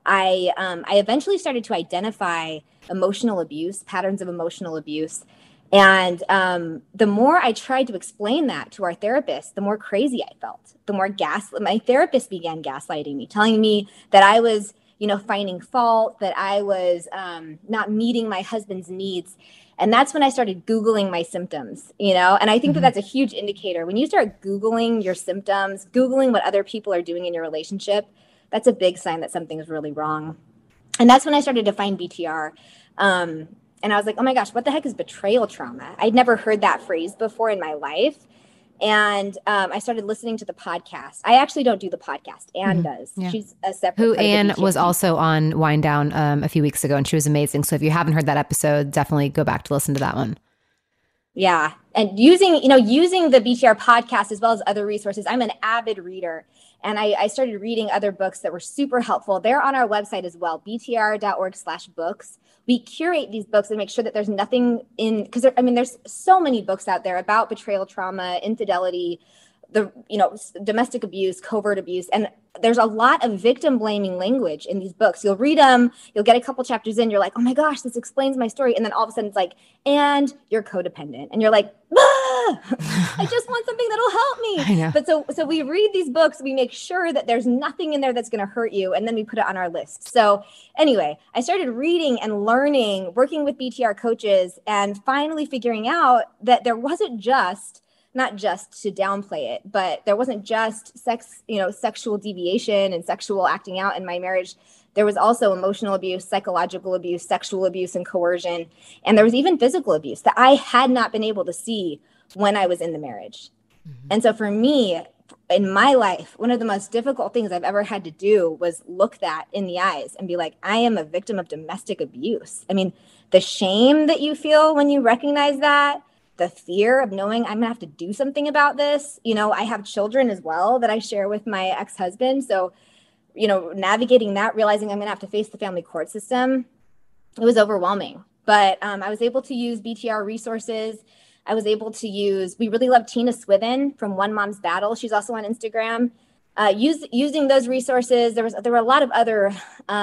I eventually started to identify emotional abuse, patterns of emotional abuse. And the more I tried to explain that to our therapist, the more crazy I felt. The more my therapist began gaslighting me, telling me that I was, you know, finding fault, that I was not meeting my husband's needs. And that's when I started Googling my symptoms, you know, and I think that that's a huge indicator. When you start Googling your symptoms, Googling what other people are doing in your relationship, that's a big sign that something is really wrong. And that's when I started to find BTR. And I was like, oh my gosh, what the heck is betrayal trauma? I'd never heard that phrase before in my life. And I started listening to the podcast. I actually don't do the podcast. Anne does. Yeah. She's a separate. Who Anne was also on Wind Down a few weeks ago, and she was amazing. So if you haven't heard that episode, definitely go back to listen to that one. Yeah. And using the BTR podcast as well as other resources. I'm an avid reader, and I started reading other books that were super helpful. They're on our website as well, btr.org/books. We curate these books and make sure that there's nothing in, because there's so many books out there about betrayal trauma, infidelity, domestic abuse, covert abuse. And there's a lot of victim blaming language in these books. You'll read them, you'll get a couple chapters in, you're like, oh my gosh, this explains my story. And then all of a sudden it's like, and you're codependent. And you're like, I just want something that'll help me. I know. But so we read these books, we make sure that there's nothing in there that's going to hurt you, and then we put it on our list. So anyway, I started reading and learning, working with BTR coaches, and finally figuring out that there wasn't just, not just to downplay it, but there wasn't just sexual deviation and sexual acting out in my marriage. There was also emotional abuse, psychological abuse, sexual abuse, and coercion. And there was even physical abuse that I had not been able to see when I was in the marriage. And so for me, in my life, one of the most difficult things I've ever had to do was look that in the eyes and be like, I am a victim of domestic abuse. I mean, the shame that you feel when you recognize that, the fear of knowing I'm gonna have to do something about this. You know, I have children as well that I share with my ex-husband. So, you know, navigating that, realizing I'm gonna have to face the family court system, it was overwhelming. But I was able to use BTR resources. I was able to we really love Tina Swithin from One Mom's Battle. She's also on Instagram. Using those resources, there were a lot of other,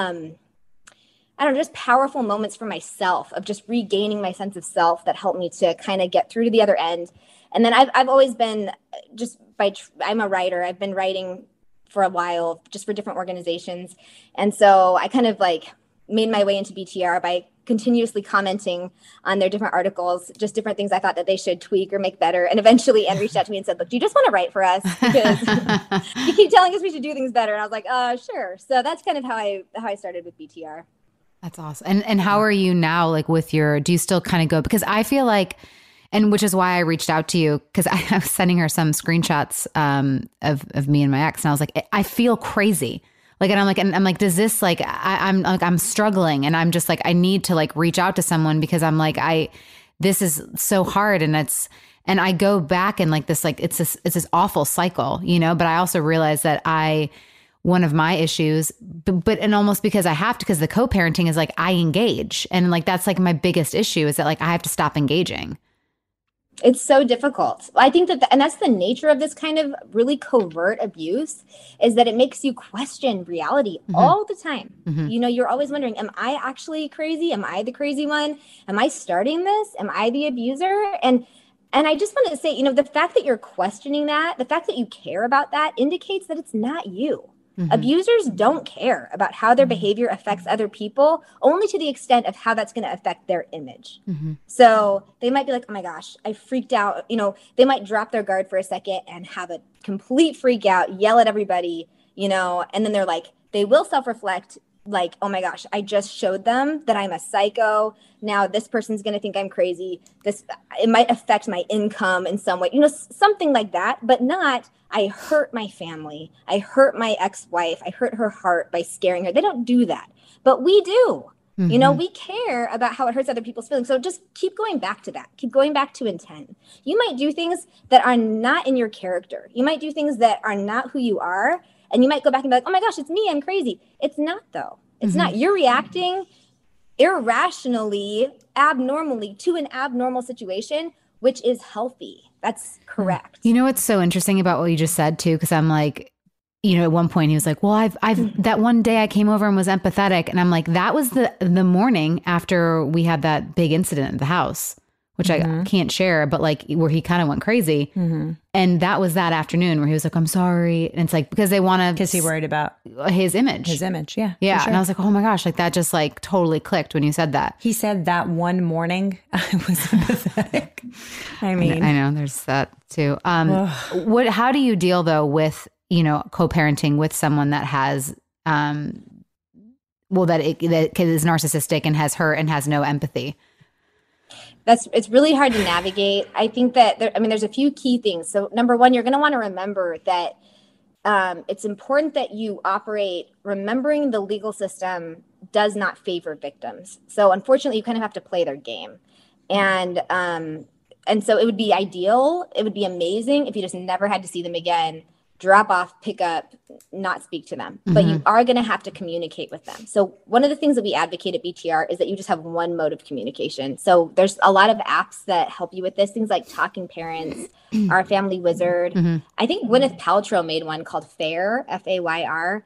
just powerful moments for myself of just regaining my sense of self that helped me to kind of get through to the other end. And then I've always been I'm a writer. I've been writing for a while, just for different organizations. And so I kind of made my way into BTR by continuously commenting on their different articles, just different things I thought that they should tweak or make better. And eventually Anne reached out to me and said, look, do you just want to write for us? Because you keep telling us we should do things better. And I was like, sure. So that's kind of how I started with BTR. That's awesome. And how are you now, do you still kind of go, because I feel like, and which is why I reached out to you, because I was sending her some screenshots of me and my ex. And I was like, I feel crazy. And I'm like, does this I'm struggling, and I'm just like, I need to reach out to someone, because I'm like, this is so hard. And I go back and it's this awful cycle, but I also realize that one of my issues, and almost because I have to, because the co-parenting is I engage. And that's my biggest issue is that I have to stop engaging. It's so difficult. I think that, and that's the nature of this kind of really covert abuse, is that it makes you question reality all the time. You know, you're always wondering, am I actually crazy? Am I the crazy one? Am I starting this? Am I the abuser? And I just want to say, you know, the fact that you're questioning that, the fact that you care about that indicates that it's not you. Abusers don't care about how their behavior affects other people, only to the extent of how that's going to affect their image. So they might be like, oh my gosh, I freaked out. You know, they might drop their guard for a second and have a complete freak out, yell at everybody, you know, and then they're like, they will self-reflect like, oh my gosh, I just showed them that I'm a psycho. Now this person's going to think I'm crazy. It might affect my income in some way, you know, something like that, but not, I hurt my family. I hurt my ex-wife. I hurt her heart by scaring her. They don't do that, but we do. You know, we care about how it hurts other people's feelings. So just keep going back to that. Keep going back to intent. You might do things that are not in your character. You might do things that are not who you are. And you might go back and be like, oh my gosh, it's me. I'm crazy. It's not, though. It's not. You're reacting irrationally, abnormally to an abnormal situation, which is healthy. That's correct. You know what's so interesting about what you just said, too? Because I'm like, you know, at one point he was like, well, I've that one day I came over and was empathetic. And I'm like, that was the morning after we had that big incident at the house, which I can't share, but like where he kind of went crazy. And that was that afternoon where he was like, I'm sorry. And it's like, because they want to. Because he worried about his image. Yeah. Yeah. Sure. And I was like, oh my gosh, like that just like totally clicked when you said that. He said that one morning I was empathetic. I mean. I know there's that too. How do you deal though with, you know, co-parenting with someone that has, that is narcissistic and has hurt and has no empathy? It's really hard to navigate. I think that there's a few key things. So number one, you're going to want to remember that it's important that you operate remembering the legal system does not favor victims. So unfortunately, you kind of have to play their game. And so it would be ideal. It would be amazing if you just never had to see them again, drop off, pick up, not speak to them. But you are going to have to communicate with them. So one of the things that we advocate at BTR is that you just have one mode of communication. So there's a lot of apps that help you with this, things like Talking Parents, Our Family Wizard. I think Gwyneth Paltrow made one called FAYR, F-A-Y-R.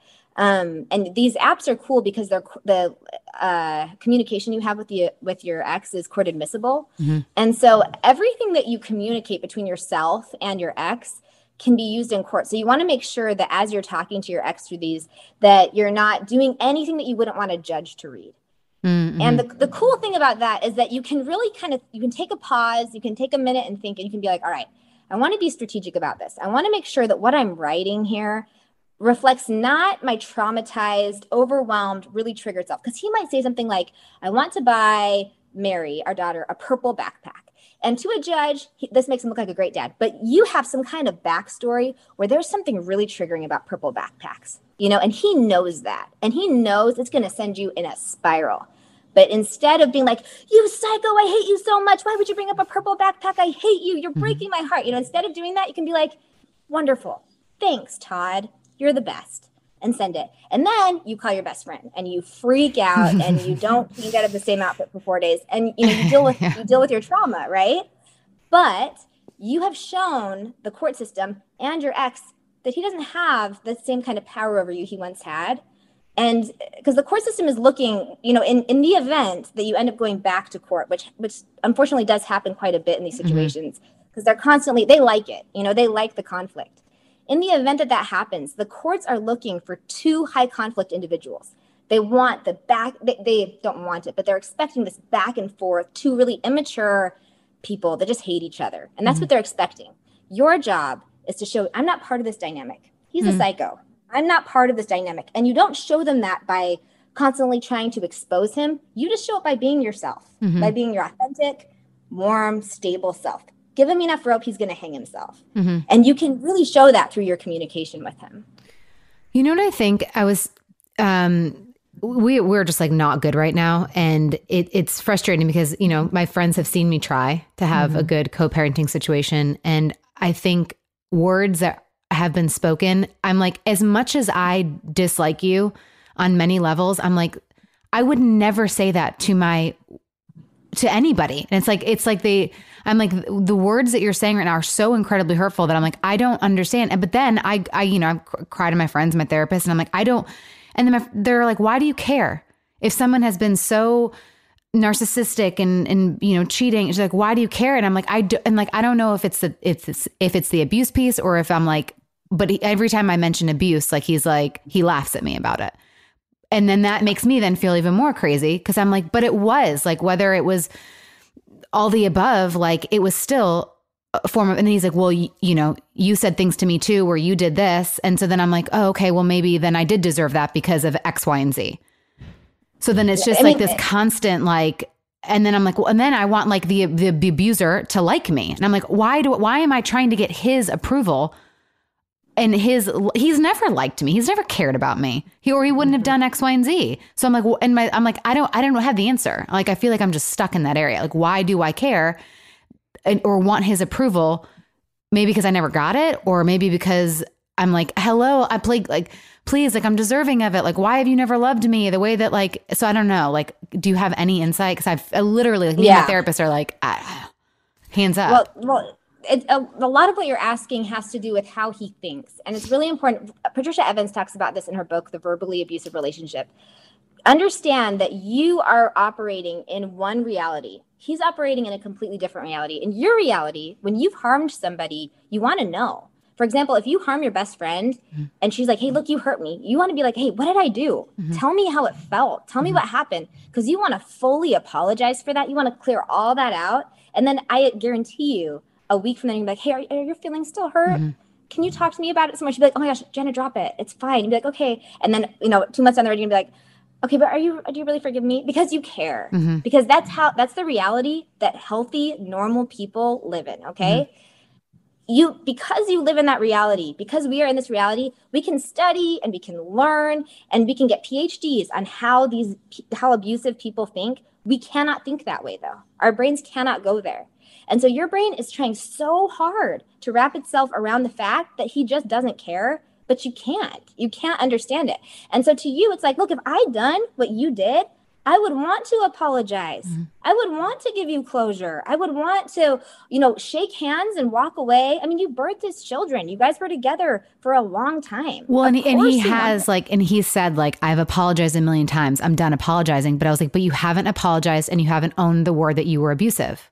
And these apps are cool because the communication you have with your ex is court admissible. And so everything that you communicate between yourself and your ex can be used in court. So you want to make sure that as you're talking to your ex through these, that you're not doing anything that you wouldn't want a judge to read. And the cool thing about that is that you can really you can take a pause, you can take a minute and think, and you can be like, all right, I want to be strategic about this. I want to make sure that what I'm writing here reflects not my traumatized, overwhelmed, really triggered self. Because he might say something like, I want to buy Mary, our daughter, a purple backpack. And to a judge, this makes him look like a great dad. But you have some kind of backstory where there's something really triggering about purple backpacks, you know, and he knows that. And he knows it's going to send you in a spiral. But instead of being like, you psycho, I hate you so much. Why would you bring up a purple backpack? I hate you. You're breaking my heart. You know, instead of doing that, you can be like, wonderful. Thanks, Todd. You're the best. And send it. And then you call your best friend and you freak out and you don't change out of the same outfit for 4 days. And you know, you deal with your trauma, right? But you have shown the court system and your ex that he doesn't have the same kind of power over you he once had. And because the court system is looking, you know, in the event that you end up going back to court, which unfortunately does happen quite a bit in these situations, because they like it, you know, they like the conflict. In the event that happens, the courts are looking for two high conflict individuals. They want they don't want it, but they're expecting this back and forth, two really immature people that just hate each other. And that's what they're expecting. Your job is to show, I'm not part of this dynamic. He's a psycho. I'm not part of this dynamic. And you don't show them that by constantly trying to expose him. You just show it by being yourself, by being your authentic, warm, stable self. Give him enough rope, he's going to hang himself. And you can really show that through your communication with him. You know what I think? I was, we're just like not good right now. And it's frustrating because, you know, my friends have seen me try to have a good co-parenting situation. And I think words that have been spoken, I'm like, as much as I dislike you on many levels, I'm like, I would never say that to my to anybody. And it's like I'm like, the words that you're saying right now are so incredibly hurtful that I'm like, I don't understand. But then I cried to my friends, my therapist, and I'm like, I don't. And then they're like, why do you care? If someone has been so narcissistic and cheating, it's like, why do you care? And I'm like, I don't know if it's the abuse piece, or if I'm like, but every time I mention abuse, like he laughs at me about it. And then that makes me then feel even more crazy, because I'm like, but it was like, whether it was all the above, like it was still a form of, and then he's like, well, you said things to me too, where you did this. And so then I'm like, oh, okay, well, maybe then I did deserve that because of X, Y, and Z. So then it's just this constant, like, and then I'm like, well, and then I want like the abuser to like me. And I'm like, why am I trying to get his approval? And he's never liked me. He's never cared about me. He wouldn't have done X, Y, and Z. So I'm like, well, I don't have the answer. Like, I feel like I'm just stuck in that area. Like, why do I care or want his approval? Maybe because I never got it, or maybe because I'm like, hello, I played like, please, like, I'm deserving of it. Like, why have you never loved me the way that, like, so I don't know. Like, do you have any insight? Because I literally, like, me and my therapist are like, hands up. Well, a lot of what you're asking has to do with how he thinks. And it's really important. Patricia Evans talks about this in her book, The Verbally Abusive Relationship. Understand that you are operating in one reality. He's operating in a completely different reality. In your reality, when you've harmed somebody, you want to know. For example, if you harm your best friend and she's like, hey, look, you hurt me. You want to be like, hey, what did I do? Tell me how it felt. Tell me what happened. Because you want to fully apologize for that. You want to clear all that out. And then I guarantee you, a week from then, you'll be like, hey, are your feelings still hurt? Can you talk to me about it so much? You'll be like, oh my gosh, Jenna, drop it. It's fine. You'll be like, okay. And then, 2 months down the road, you're gonna be like, okay, but do you really forgive me? Because you care. Because that's the reality that healthy, normal people live in, okay? Because you live in that reality, because we are in this reality, we can study and we can learn and we can get PhDs on how abusive people think. We cannot think that way, though. Our brains cannot go there. And so your brain is trying so hard to wrap itself around the fact that he just doesn't care, but you can't understand it. And so to you, it's like, look, if I'd done what you did, I would want to apologize. I would want to give you closure. I would want to, shake hands and walk away. I mean, you birthed his children. You guys were together for a long time. Well, and he has and he said, like, I've apologized a million times. I'm done apologizing. But I was like, but you haven't apologized and you haven't owned the word that you were abusive.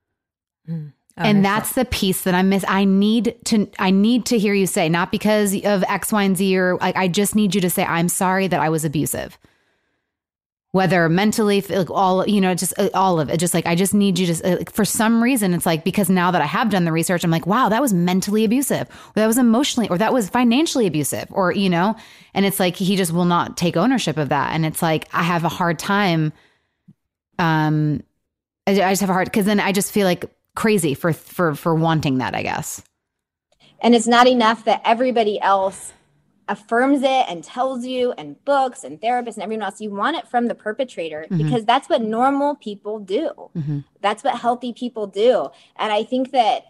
And that's the piece that I miss. I need to hear you say, not because of X, Y, and Z, or I just need you to say, I'm sorry that I was abusive. Whether mentally, like just all of it. Just like, I just need you to, for some reason, it's like, because now that I have done the research, I'm like, wow, that was mentally abusive, or that was emotionally, or that was financially abusive, or, and it's like, he just will not take ownership of that. And it's like, I have a hard time. I just have a hard, because then I just feel like crazy for wanting that, I guess. And it's not enough that everybody else affirms it and tells you, and books and therapists and everyone else. You want it from the perpetrator, because that's what normal people do. That's what healthy people do. And I think that,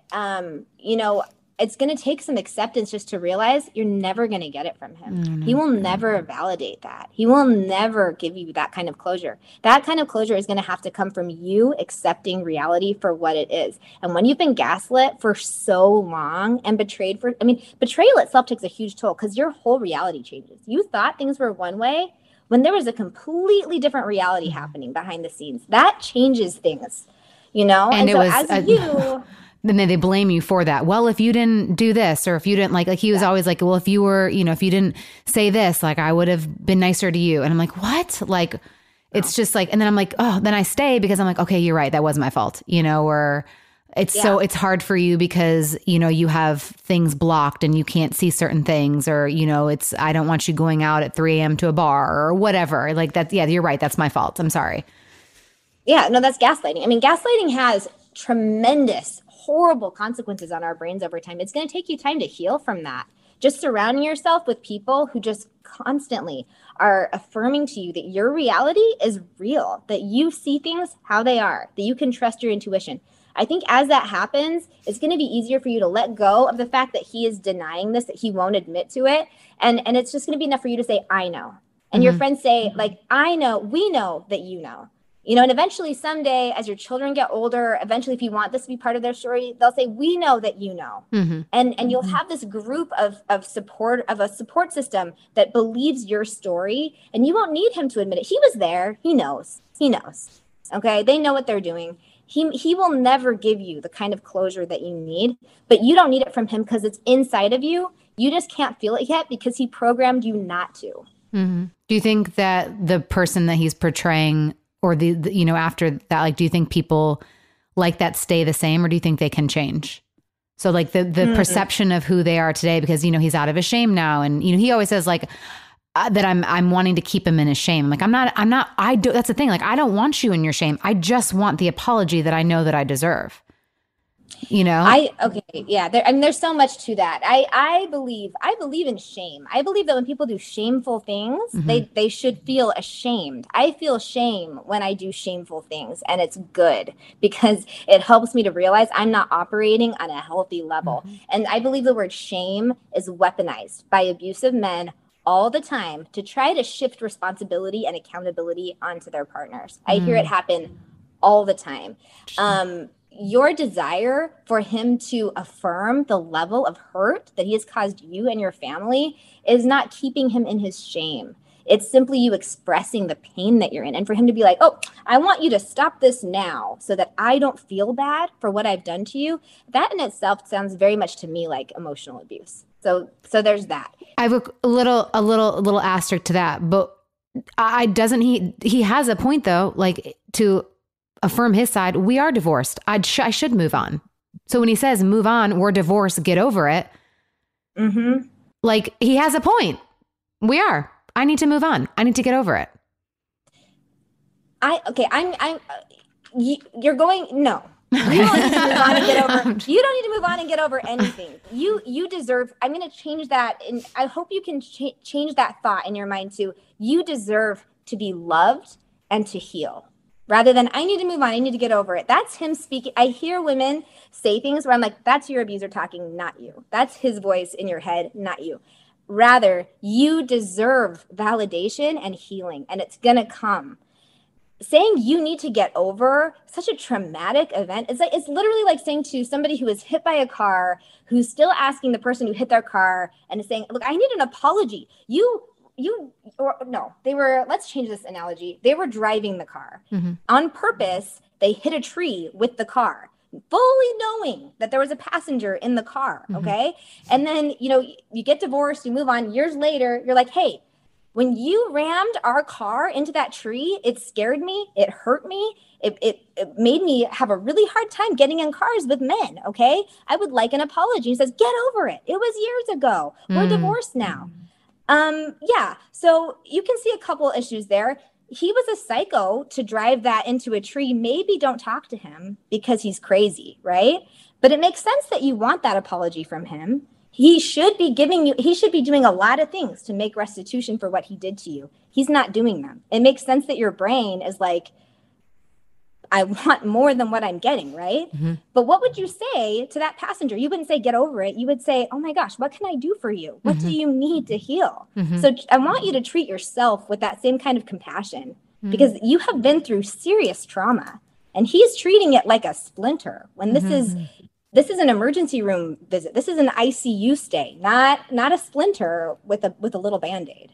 it's going to take some acceptance just to realize you're never going to get it from him. He will never validate that. He will never give you that kind of closure. That kind of closure is going to have to come from you accepting reality for what it is. And when you've been gaslit for so long and betrayal itself takes a huge toll, because your whole reality changes. You thought things were one way when there was a completely different reality happening behind the scenes. That changes things, And so as you... Then they blame you for that. Well, if you didn't do this, or if you didn't like he was always like, well, if you were, if you didn't say this, like, I would have been nicer to you. And I'm like, what? Like, it's just like, and then I'm like, oh, then I stay because I'm like, okay, you're right. That was my fault, or it's so it's hard for you because, you have things blocked and you can't see certain things, or, I don't want you going out at 3 a.m. to a bar or whatever. Like that. Yeah, you're right. That's my fault. I'm sorry. Yeah, no, that's gaslighting. I mean, gaslighting has tremendous, horrible consequences on our brains over time. It's going to take you time to heal from that. Just surrounding yourself with people who just constantly are affirming to you that your reality is real, that you see things how they are, that you can trust your intuition. I think as that happens, it's going to be easier for you to let go of the fact that he is denying this, that he won't admit to it. And it's just going to be enough for you to say, I know. And your friends say, like, I know, we know that you know. You know, and eventually someday, as your children get older, eventually if you want this to be part of their story, they'll say, we know that you know. And you'll have this group of support, of a support system that believes your story, and you won't need him to admit it. He was there. He knows. Okay, they know what they're doing. He will never give you the kind of closure that you need, but you don't need it from him because it's inside of you. You just can't feel it yet because he programmed you not to. Do you think that the person that he's portraying, or the you know, after that, like, do you think people like that stay the same, or do you think they can change? So like the perception of who they are today, because, you know, he's out of his shame now. And, you know, he always says like, that I'm wanting to keep him in his shame. Like, that's the thing. Like, I don't want you in your shame. I just want the apology that I know that I deserve. You know? There's so much to that. I believe in shame. I believe that when people do shameful things, they should feel ashamed. I feel shame when I do shameful things, and it's good because it helps me to realize I'm not operating on a healthy level. And I believe the word shame is weaponized by abusive men all the time to try to shift responsibility and accountability onto their partners. I hear it happen all the time. Your desire for him to affirm the level of hurt that he has caused you and your family is not keeping him in his shame. It's simply you expressing the pain that you're in. And for him to be like, oh, I want you to stop this now so that I don't feel bad for what I've done to you. That in itself sounds very much to me like emotional abuse. So there's that. I have a little asterisk to that, but he has a point though, like to affirm his side. We are divorced. I should move on. So when he says move on, we're divorced, get over it. Like, he has a point. We are. I need to move on. I need to get over it. You're going, no. You don't need to move on and get over. You don't need to move on and get over anything. You deserve. I'm going to change that, and I hope you can change that thought in your mind too. You deserve to be loved and to heal, rather than I need to move on. I need to get over it. That's him speaking. I hear women say things where I'm like, that's your abuser talking, not you. That's his voice in your head, not you. Rather, you deserve validation and healing, and it's going to come. Saying you need to get over such a traumatic event, it's literally like saying to somebody who was hit by a car, who's still asking the person who hit their car and is saying, look, I need an apology. Let's change this analogy. They were driving the car. On purpose. They hit a tree with the car, fully knowing that there was a passenger in the car. Okay. And then, you get divorced, you move on. Years later, you're like, hey, when you rammed our car into that tree, it scared me. It hurt me. It made me have a really hard time getting in cars with men. Okay. I would like an apology. He says, get over it. It was years ago. We're divorced now. So you can see a couple issues there. He was a psycho to drive that into a tree. Maybe don't talk to him because he's crazy, right? But it makes sense that you want that apology from him. He should be doing a lot of things to make restitution for what he did to you. He's not doing them. It makes sense that your brain is like, I want more than what I'm getting, right? But what would you say to that passenger? You wouldn't say, get over it. You would say, oh my gosh, what can I do for you? What do you need to heal? So I want you to treat yourself with that same kind of compassion because you have been through serious trauma and he's treating it like a splinter when this is an emergency room visit. This is an ICU stay, not a splinter with a little Band-Aid.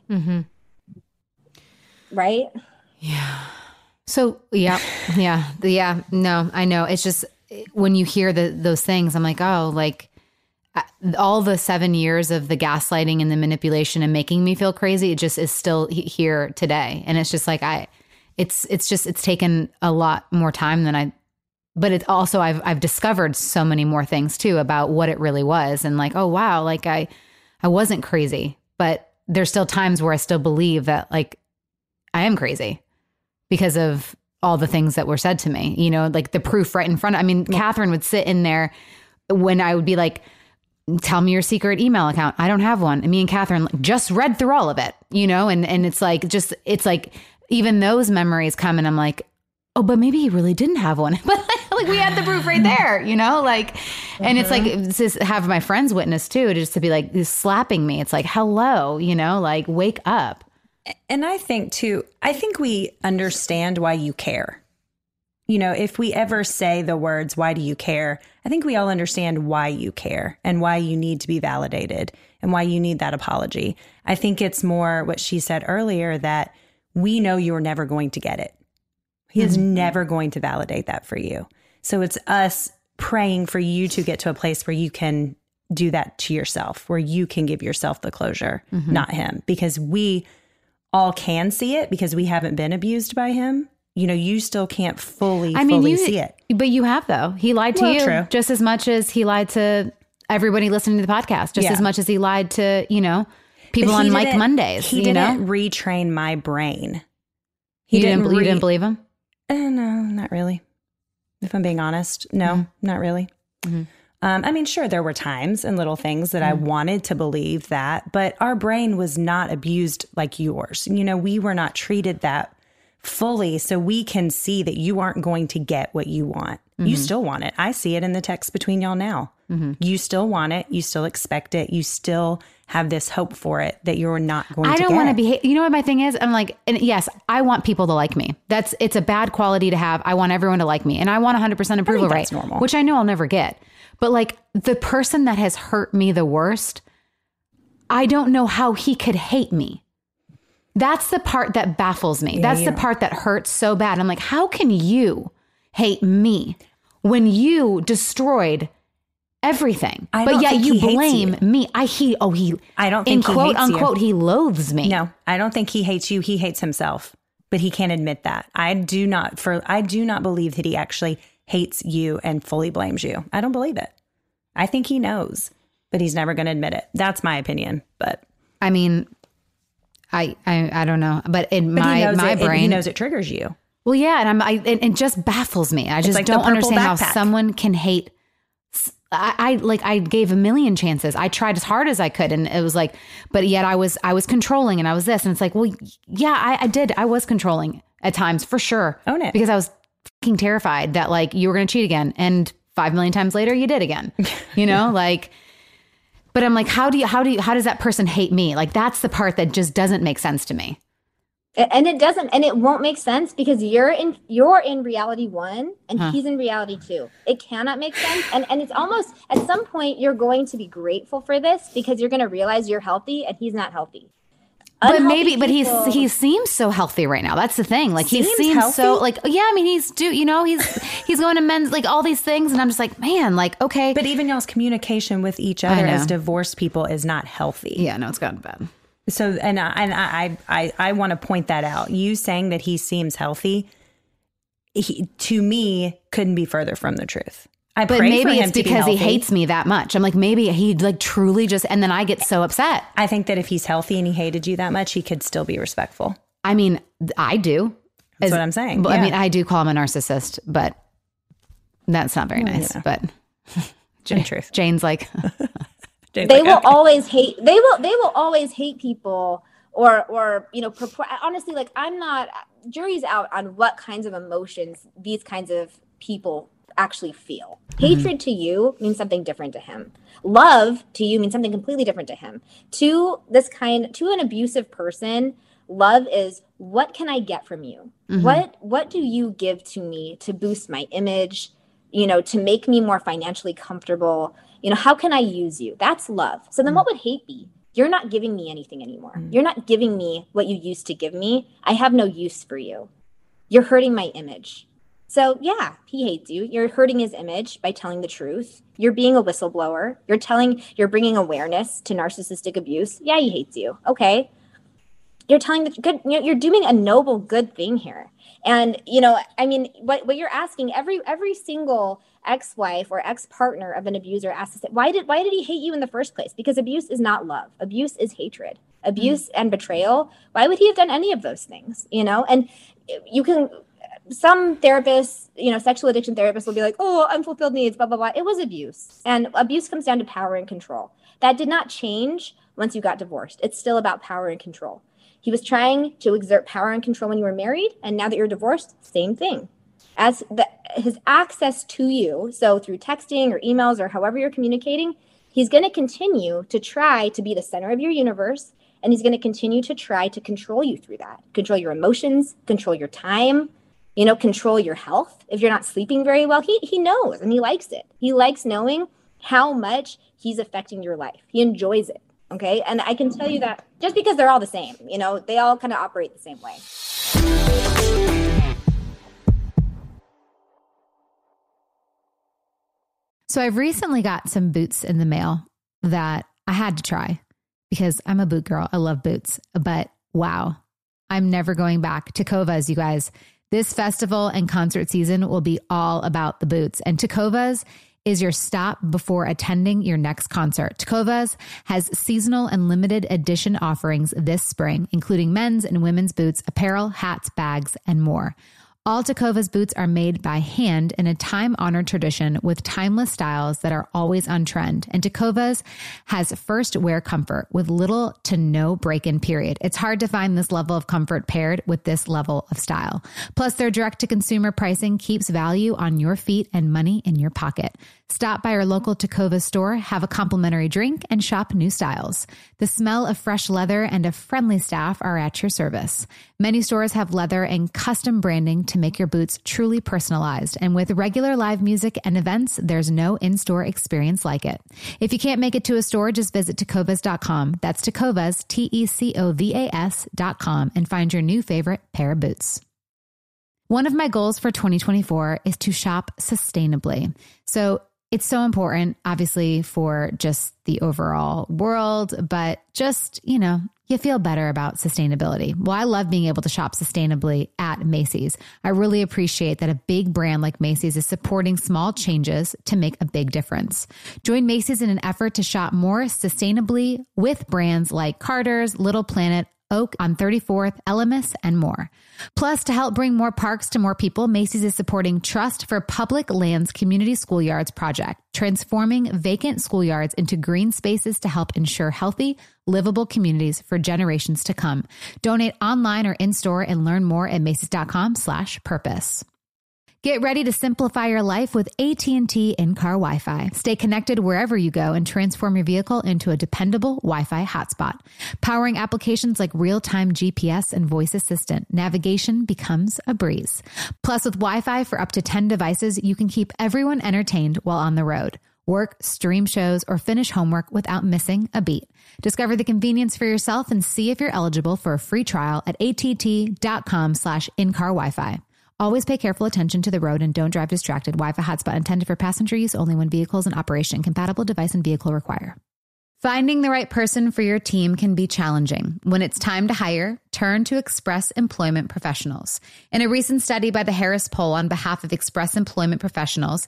Right? Yeah. So, no, I know. It's just when you hear those things, I'm like, oh, like all the 7 years of the gaslighting and the manipulation and making me feel crazy, it just is still here today. And it's just like, it's taken a lot more time than but it also, I've discovered so many more things too about what it really was. And like, oh, wow, like I wasn't crazy, but there's still times where I still believe that like I am crazy because of all the things that were said to me, like the proof right in front of, Catherine would sit in there when I would be like, tell me your secret email account. I don't have one. And me and Catherine just read through all of it, and it's like, even those memories come and I'm like, oh, but maybe he really didn't have one. But like we had the proof right there, and it's like, just have my friends witness too, just to be like slapping me. It's like, hello, like wake up. And I think too, I think we understand why you care. You know, if we ever say the words, why do you care? I think we all understand why you care and why you need to be validated and why you need that apology. I think it's more what she said earlier, that we know you're never going to get it. He is never going to validate that for you. So it's us praying for you to get to a place where you can do that to yourself, where you can give yourself the closure, not him, because we all can see it because we haven't been abused by him. You know, you still can't fully see it. But you have, though. He lied to you true. just as much as he lied to everybody listening to the podcast, just as much as he lied to, you know, people on Mike Mondays. He didn't retrain my brain. You didn't believe him? No, not really. If I'm being honest, no, not really. I mean, sure, there were times and little things that I wanted to believe that, but our brain was not abused like yours. You know, we were not treated that fully, so we can see that you aren't going to get what you want. You still want it. I see it in the text between y'all now. You still want it. You still expect it. You still have this hope for it that you're not going to get. I don't want to be, you know what my thing is? I'm like, and yes, I want people to like me. It's a bad quality to have. I want everyone to like me, and I want 100% approval rate, normal. Which I know I'll never get. But like, the person that has hurt me the worst, I don't know how he could hate me. That's the part that baffles me. That's the part that hurts so bad. I'm like, how can you hate me when you destroyed everything? But yet you blame me. I don't think he quote unquote he loathes me. No, I don't think he hates you. He hates himself, but he can't admit that. I do not believe that he actually hates you and fully blames you. I don't believe it. I think he knows, but he's never going to admit it. That's my opinion. But I mean, I don't know, but in my brain, he knows it triggers you. Well, yeah, and it just baffles me. I just like don't understand how someone can hate. I gave a million chances. I tried as hard as I could, and it was like, but yet I was controlling, and I was this, and it's like, well, yeah, I did. I was controlling at times for sure. Own it, because I was fucking terrified that like you were going to cheat again, and 5 million times later you did again. You know, like. But I'm like, how does that person hate me? Like, that's the part that just doesn't make sense to me. And it doesn't, and it won't make sense because you're in reality 1 and he's in reality 2. It cannot make sense. And it's almost, at some point, you're going to be grateful for this because you're going to realize you're healthy and he's not healthy. But he seems so healthy right now. That's the thing. Like he seems healthy? So like, yeah, I mean, he's going to men's, like all these things. And I'm just like, man, like, okay. But even y'all's communication with each other as divorced people is not healthy. Yeah, no, it's gotten bad. So, and I want to point that out. You saying that he seems healthy, to me, couldn't be further from the truth. But maybe it's because he hates me that much. I'm like, maybe he like truly just, and then I get so upset. I think that if he's healthy and he hated you that much, he could still be respectful. I mean, I do. That's what I'm saying. I mean, I do call him a narcissist, but that's not very nice. You know. But truth. Jane's like, they will always hate. They will always hate people. Or you know, honestly, like jury's out on what kinds of emotions these kinds of people actually feel. Hatred to you means something different to him. Love to you means something completely different to him. To an abusive person, love is, what can I get from you? What do you give to me to boost my image, you know, to make me more financially comfortable? You know, how can I use you? That's love. So then what would hate be? You're not giving me anything anymore. You're not giving me what you used to give me. I have no use for you. You're hurting my image. So yeah, he hates you. You're hurting his image by telling the truth. You're being a whistleblower. You're bringing awareness to narcissistic abuse. Yeah, he hates you. Okay. You're telling the good, you're doing a noble, good thing here. And, you know, I mean, what you're asking, every single ex-wife or ex-partner of an abuser asks, why did he hate you in the first place? Because abuse is not love. Abuse is hatred. Abuse and betrayal. Why would he have done any of those things? You know, and some therapists, you know, sexual addiction therapists will be like, oh, unfulfilled needs, blah, blah, blah. It was abuse. And abuse comes down to power and control. That did not change once you got divorced. It's still about power and control. He was trying to exert power and control when you were married. And now that you're divorced, same thing. His access to you, so through texting or emails or however you're communicating, he's going to continue to try to be the center of your universe And he's going to continue to try to control you through that, control your emotions, control your time, control your health. If you're not sleeping very well, he knows and he likes it. He likes knowing how much he's affecting your life. He enjoys it. Okay. And I can tell you that just because they're all the same, they all kind of operate the same way. So I've recently got some boots in the mail that I had to try because I'm a boot girl. I love boots, but wow, I'm never going back. Tecovas, you guys. This festival and concert season will be all about the boots, and Tecovas is your stop before attending your next concert. Tecovas has seasonal and limited edition offerings this spring, including men's and women's boots, apparel, hats, bags, and more. All Tecovas boots are made by hand in a time-honored tradition with timeless styles that are always on trend. And Tecovas has first wear comfort with little to no break-in period. It's hard to find this level of comfort paired with this level of style. Plus, their direct-to-consumer pricing keeps value on your feet and money in your pocket. Stop by your local Tecovas store, have a complimentary drink, and shop new styles. The smell of fresh leather and a friendly staff are at your service. Many stores have leather and custom branding to make your boots truly personalized. And with regular live music and events, there's no in-store experience like it. If you can't make it to a store, just visit tecovas.com. That's Tecovas, Tecovas.com, and find your new favorite pair of boots. One of my goals for 2024 is to shop sustainably. So it's so important, obviously, for just the overall world, but just, you feel better about sustainability. Well, I love being able to shop sustainably at Macy's. I really appreciate that a big brand like Macy's is supporting small changes to make a big difference. Join Macy's in an effort to shop more sustainably with brands like Carter's, Little Planet, Oak on 34th, Elemis, and more. Plus, to help bring more parks to more people, Macy's is supporting Trust for Public Lands Community Schoolyards project, transforming vacant schoolyards into green spaces to help ensure healthy, livable communities for generations to come. Donate online or in-store and learn more at macys.com/purpose. Get ready to simplify your life with AT&T in-car Wi-Fi. Stay connected wherever you go and transform your vehicle into a dependable Wi-Fi hotspot. Powering applications like real-time GPS and voice assistant, navigation becomes a breeze. Plus, with Wi-Fi for up to 10 devices, you can keep everyone entertained while on the road. Work, stream shows, or finish homework without missing a beat. Discover the convenience for yourself and see if you're eligible for a free trial at att.com/in-car Wi-Fi. Always pay careful attention to the road and don't drive distracted. Wi-Fi hotspot intended for passenger use only when vehicles in operation. Compatible device and vehicle require. Finding the right person for your team can be challenging. When it's time to hire, turn to Express Employment Professionals. In a recent study by the Harris Poll on behalf of Express Employment Professionals,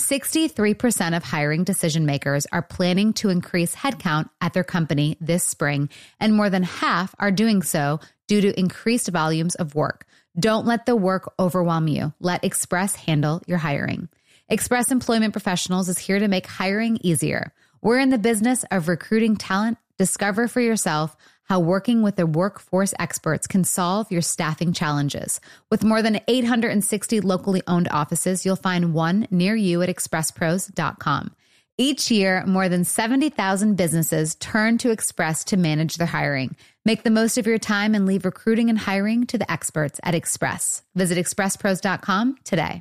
63% of hiring decision makers are planning to increase headcount at their company this spring, and more than half are doing so due to increased volumes of work. Don't let the work overwhelm you. Let Express handle your hiring. Express Employment Professionals is here to make hiring easier. We're in the business of recruiting talent. Discover for yourself how working with the workforce experts can solve your staffing challenges. With more than 860 locally owned offices, you'll find one near you at expresspros.com. Each year, more than 70,000 businesses turn to Express to manage their hiring. Make the most of your time and leave recruiting and hiring to the experts at Express. Visit expresspros.com today.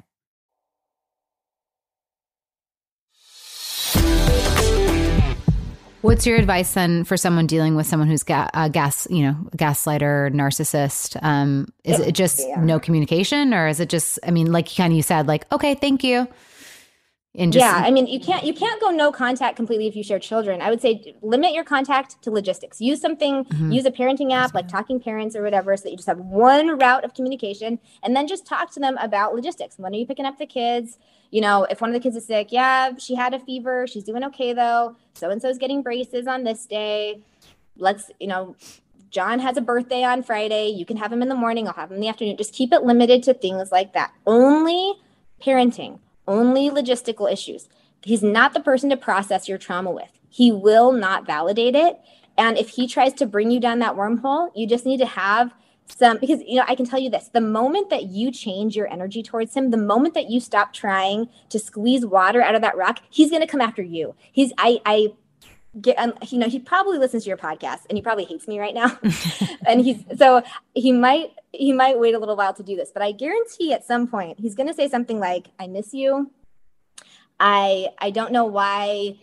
What's your advice then for someone dealing with someone who's a gaslighter, narcissist? Is it just no communication, or is it just, like kind of you said, like, okay, thank you. And just, you can't go no contact completely if you share children. I would say limit your contact to logistics. Use something, use a parenting app like Talking Parents or whatever, so that you just have one route of communication, and then just talk to them about logistics. When are you picking up the kids? If one of the kids is sick, she had a fever. She's doing okay though. So-and-so is getting braces on this day. John has a birthday on Friday. You can have him in the morning. I'll have him in the afternoon. Just keep it limited to things like that. Only parenting. Only logistical issues. He's not the person to process your trauma with. He will not validate it. And if he tries to bring you down that wormhole, you just need to have because I can tell you this, the moment that you change your energy towards him, the moment that you stop trying to squeeze water out of that rock, he's going to come after you. he probably listens to your podcast and he probably hates me right now. And he might wait a little while to do this, but I guarantee at some point he's going to say something like, I miss you. I don't know why,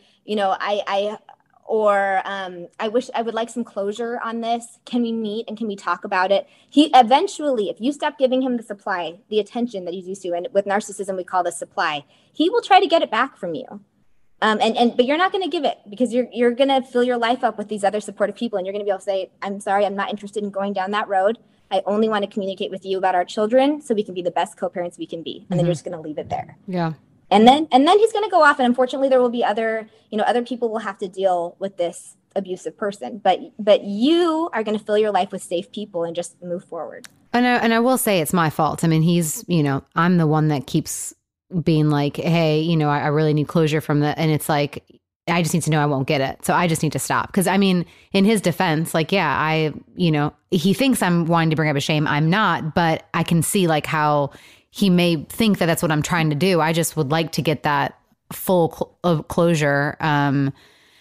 I wish I would like some closure on this. Can we meet and can we talk about it? He eventually, if you stop giving him the attention that he's used to, and with narcissism, we call this supply, he will try to get it back from you. But you're not going to give it because you're going to fill your life up with these other supportive people. And you're going to be able to say, I'm sorry, I'm not interested in going down that road. I only want to communicate with you about our children so we can be the best co-parents we can be. And then you're just going to leave it there. Yeah. And then he's going to go off. And unfortunately, there will be other people will have to deal with this abusive person. But you are going to fill your life with safe people and just move forward. And I will say it's my fault. I mean, he's, I'm the one that keeps being like, hey, I really need closure from and it's like, I just need to know I won't get it. So I just need to stop. Because I mean, in his defense, like, yeah, he thinks I'm wanting to bring up a shame. I'm not, but I can see like how he may think that that's what I'm trying to do. I just would like to get that full closure. I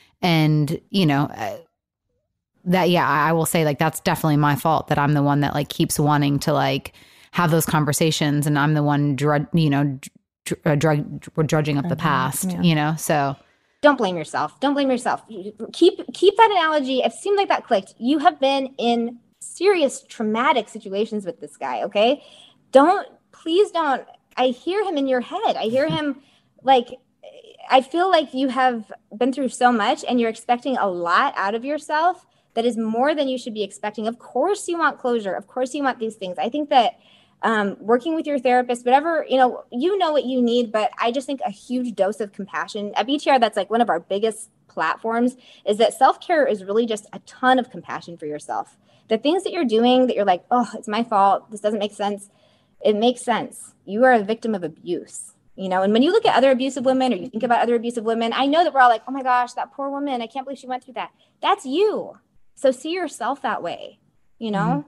will say like, that's definitely my fault that I'm the one that like keeps wanting to like have those conversations. And I'm the one drudging up the past, so. Don't blame yourself. Keep that analogy. It seemed like that clicked. You have been in serious traumatic situations with this guy. Okay. Please don't. I hear him in your head. I hear him like, I feel like you have been through so much and you're expecting a lot out of yourself that is more than you should be expecting. Of course you want closure. Of course you want these things. I think that working with your therapist, whatever, you know what you need, but I just think a huge dose of compassion at BTR, that's like one of our biggest platforms, is that self-care is really just a ton of compassion for yourself. The things that you're doing that you're like, oh, it's my fault, this doesn't make sense. It makes sense. You are a victim of abuse, and when you look at other abusive women or you think about other abusive women, I know that we're all like, oh my gosh, that poor woman, I can't believe she went through that. That's you. So see yourself that way, Mm-hmm.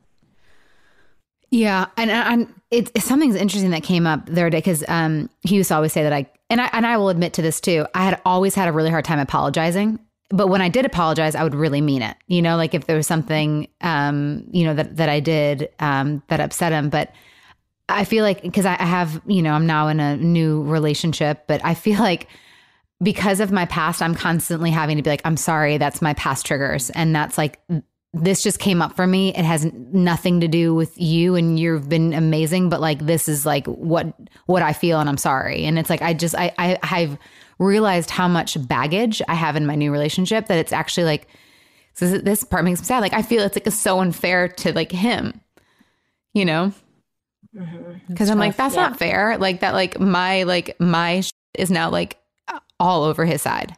Yeah, and it's something's interesting that came up the other day because he used to always say that I will admit to this too. I had always had a really hard time apologizing, but when I did apologize, I would really mean it. Like if there was something that I did that upset him. But I feel like because I have I'm now in a new relationship, but I feel like because of my past, I'm constantly having to be like, I'm sorry, that's my past triggers, and that's like. This just came up for me. It has nothing to do with you and you've been amazing, but like, this is like what I feel and I'm sorry. And it's like, I've realized how much baggage I have in my new relationship that it's actually like, so this part makes me sad. Like, I feel it's like it's so unfair to like him, because I'm like, that's not fair. Like that, like my is now like all over his side.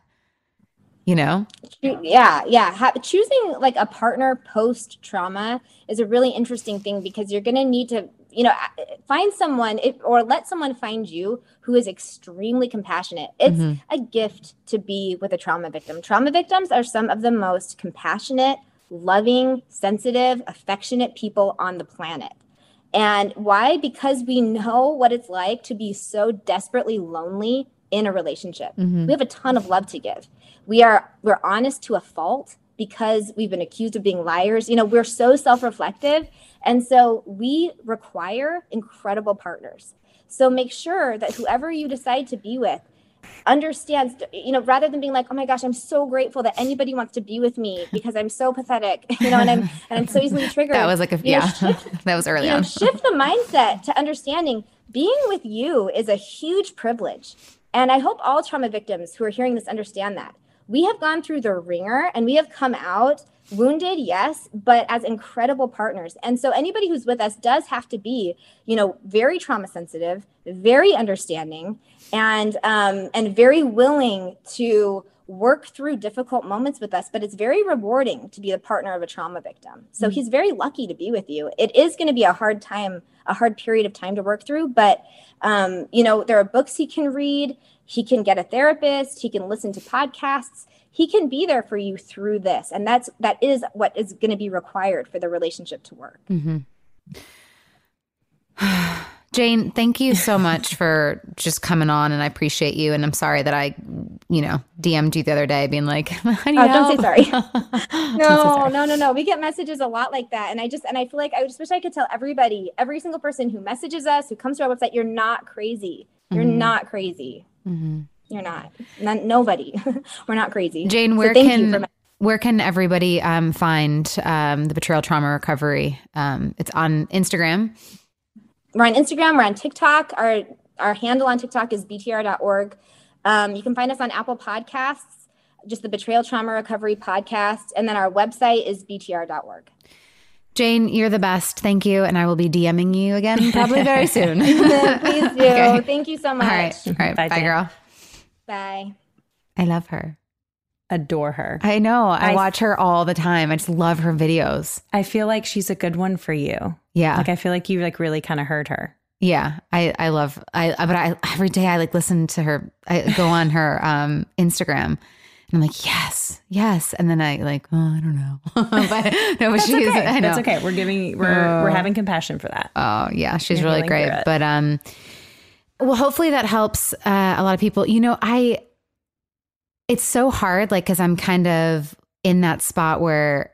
Choosing like a partner post trauma is a really interesting thing because you're going to need to, find someone or let someone find you who is extremely compassionate. It's a gift to be with a trauma victim. Trauma victims are some of the most compassionate, loving, sensitive, affectionate people on the planet. And why? Because we know what it's like to be so desperately lonely in a relationship. We have a ton of love to give. We're honest to a fault because we've been accused of being liars. We're so self-reflective. And so we require incredible partners. So make sure that whoever you decide to be with understands, rather than being like, oh my gosh, I'm so grateful that anybody wants to be with me because I'm so pathetic, and I'm so easily triggered. That was like that was early on. Shift the mindset to understanding being with you is a huge privilege. And I hope all trauma victims who are hearing this understand that. We have gone through the ringer and we have come out wounded, yes, but as incredible partners. And so anybody who's with us does have to be, very trauma sensitive, very understanding, and very willing to work through difficult moments with us. But it's very rewarding to be the partner of a trauma victim. So he's very lucky to be with you. It is going to be a hard period of time to work through, but there are books he can read. He can get a therapist. He can listen to podcasts. He can be there for you through this. And that is what is going to be required for the relationship to work. Jane, thank you so much for just coming on, and I appreciate you. And I'm sorry that I, DM'd you the other day being like, don't say sorry. No. We get messages a lot like that. And I feel like I just wish I could tell every single person who messages us, who comes to our website, you're not crazy. You're not crazy. Mm-hmm. You're not. Nobody. We're not crazy. Jane, where can everybody find the Betrayal Trauma Recovery? It's on Instagram. We're on Instagram. We're on TikTok. Our handle on TikTok is btr.org. You can find us on Apple Podcasts, just the Betrayal Trauma Recovery Podcast. And then our website is btr.org. Jane, you're the best. Thank you. And I will be DMing you again probably very soon. Please do. Okay. Thank you so much. All right. Bye, girl. Bye. I love her. Adore her. I know. I watch her all the time. I just love her videos. I feel like she's a good one for you. Yeah. Like I feel like you really kind of heard her. Yeah. But every day I listen to her. I go on her Instagram and I'm like, yes. And then I I don't know. But no, but she's okay. I know. That's okay. We're having compassion for that. Oh yeah. She's really great. But well, hopefully that helps a lot of people. It's so hard, because I'm kind of in that spot where,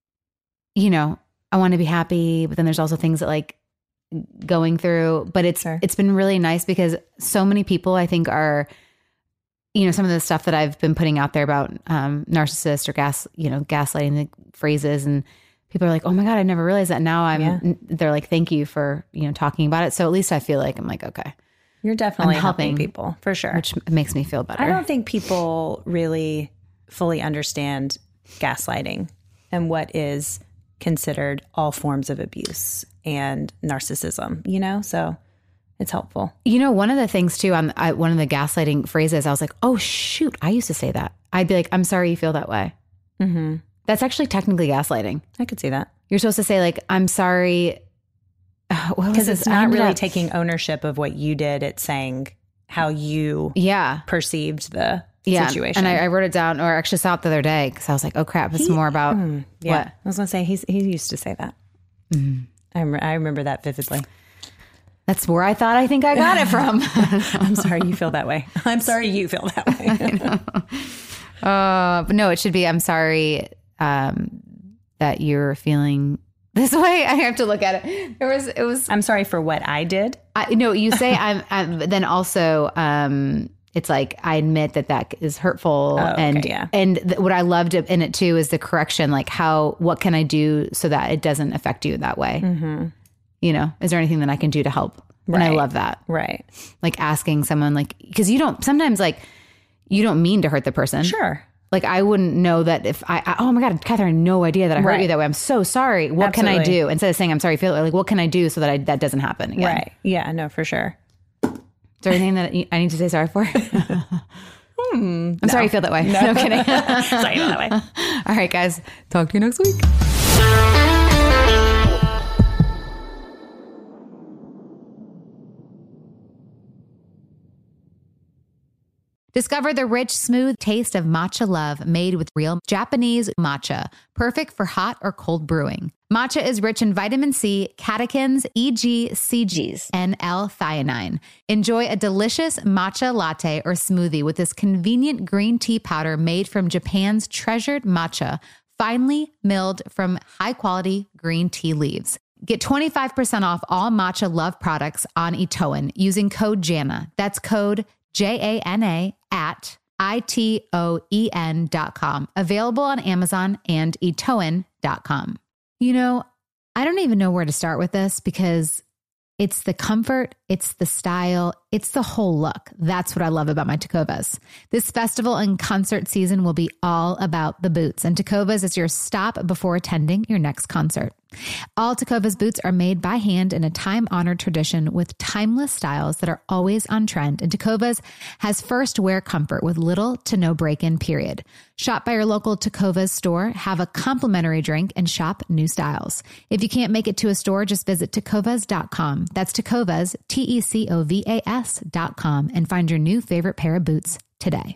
I want to be happy, but then there's also things that going through, but it's been really nice because so many people I think are, some of the stuff that I've been putting out there about narcissist or gaslighting the phrases, and people are like, oh my God, I never realized that. Now they're like, thank you for, talking about it. So at least I feel like I'm like, okay. You're definitely helping people, for sure. Which makes me feel better. I don't think people really fully understand gaslighting and what is considered all forms of abuse and narcissism, so it's helpful. One of the things too, on one of the gaslighting phrases, I was like, oh shoot, I used to say that. I'd be like, I'm sorry you feel that way. Mm-hmm. That's actually technically gaslighting. I could see that. You're supposed to say I'm sorry. Because it's not really taking ownership of what you did. It's saying how you perceived the situation. And I wrote it down, or actually saw it the other day because I was like, oh crap, it's more about what? I was going to say, he used to say that. Mm-hmm. I remember that vividly. That's where I think I got it from. I'm sorry you feel that way. I'm sorry you feel that way. But no, it should be, I'm sorry that you're feeling this way. I have to look at it. It was. I'm sorry for what I did. No, you say I'm then also it's like I admit that is hurtful, what I loved in it too is the correction. What can I do so that it doesn't affect you that way? Mm-hmm. Is there anything that I can do to help? Right. And I love that. Right. Asking someone because you don't sometimes you don't mean to hurt the person. Sure. I wouldn't know that if oh my God, Catherine, I had no idea that I hurt you that way. I'm so sorry. What can I do? Instead of saying, I'm sorry, what can I do so that that doesn't happen again? Right. Yeah, no, for sure. Is there anything that I need to say sorry for? I'm sorry you feel that way. No, I'm kidding. Sorry you feel that way. All right, guys. Talk to you next week. Discover the rich, smooth taste of matcha love made with real Japanese matcha, perfect for hot or cold brewing. Matcha is rich in vitamin C, catechins, EGCGs, and L-theanine. Enjoy a delicious matcha latte or smoothie with this convenient green tea powder made from Japan's treasured matcha, finely milled from high-quality green tea leaves. Get 25% off all Matcha Love products on Itoen using code JANA. That's code JANA at itoen.com. Available on Amazon and itoen.com. I don't even know where to start with this because it's the comfort, it's the style, it's the whole look. That's what I love about my Tecovas. This festival and concert season will be all about the boots, and Tecovas is your stop before attending your next concert. All Tecovas boots are made by hand in a time-honored tradition with timeless styles that are always on trend, and Tecovas has first wear comfort with little to no break-in period. Shop by your local Tecovas store, have a complimentary drink, and shop new styles. If you can't make it to a store, just visit tecovas.com. That's Tecovas, TECOVAS.com, and find your new favorite pair of boots today.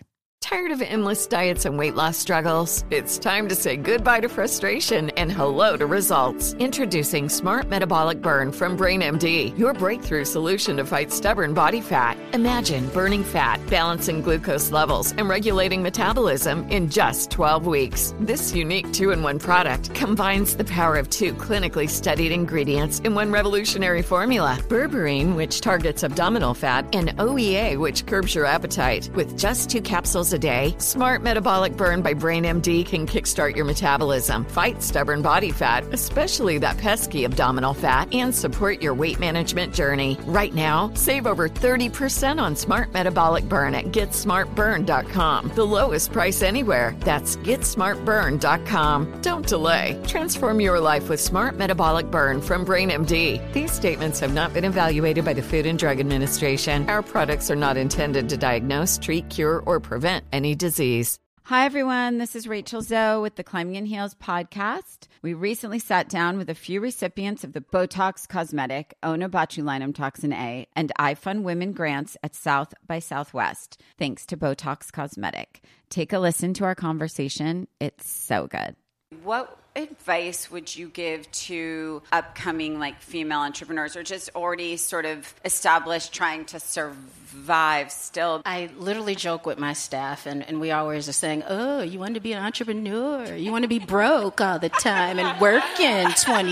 Tired of endless diets and weight loss struggles? It's time to say goodbye to frustration and hello to results. Introducing Smart Metabolic Burn from BrainMD, your breakthrough solution to fight stubborn body fat. Imagine burning fat, balancing glucose levels, and regulating metabolism in just 12 weeks. This unique 2-in-1 product combines the power of 2 clinically studied ingredients in one revolutionary formula. Berberine, which targets abdominal fat, and OEA, which curbs your appetite. With just 2 capsules a day, Smart Metabolic Burn by BrainMD can kickstart your metabolism, fight stubborn body fat, especially that pesky abdominal fat, and support your weight management journey. Right now, save over 30% on Smart Metabolic Burn at GetSmartBurn.com. The lowest price anywhere. That's GetSmartBurn.com. Don't delay. Transform your life with Smart Metabolic Burn from BrainMD. These statements have not been evaluated by the Food and Drug Administration. Our products are not intended to diagnose, treat, cure, or prevent any disease. Hi, everyone. This is Rachel Zoe with the Climbing in Heels podcast. We recently sat down with a few recipients of the Botox Cosmetic, Onabotulinum Toxin A, and iFund Women grants at South by Southwest, thanks to Botox Cosmetic. Take a listen to our conversation. It's so good. What advice would you give to upcoming female entrepreneurs or just already sort of established trying to survive still? I literally joke with my staff and we always are saying, oh, you want to be an entrepreneur? You want to be broke all the time and working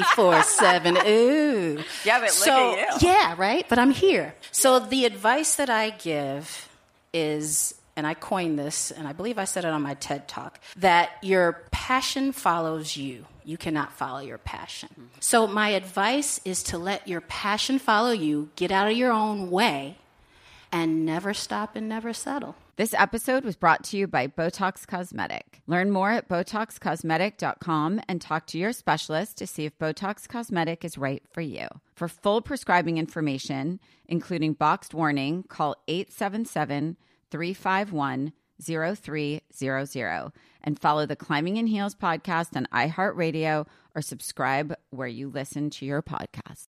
24/7? Ooh. Yeah, but look at you. Yeah, right? But I'm here. So the advice that I give is, and I coined this, and I believe I said it on my TED Talk, that your passion follows you. You cannot follow your passion. Mm-hmm. So my advice is to let your passion follow you, get out of your own way, and never stop and never settle. This episode was brought to you by Botox Cosmetic. Learn more at BotoxCosmetic.com and talk to your specialist to see if Botox Cosmetic is right for you. For full prescribing information, including boxed warning, call 877-351-0300 and follow the Climbing in Heels podcast on iHeartRadio or subscribe where you listen to your podcast.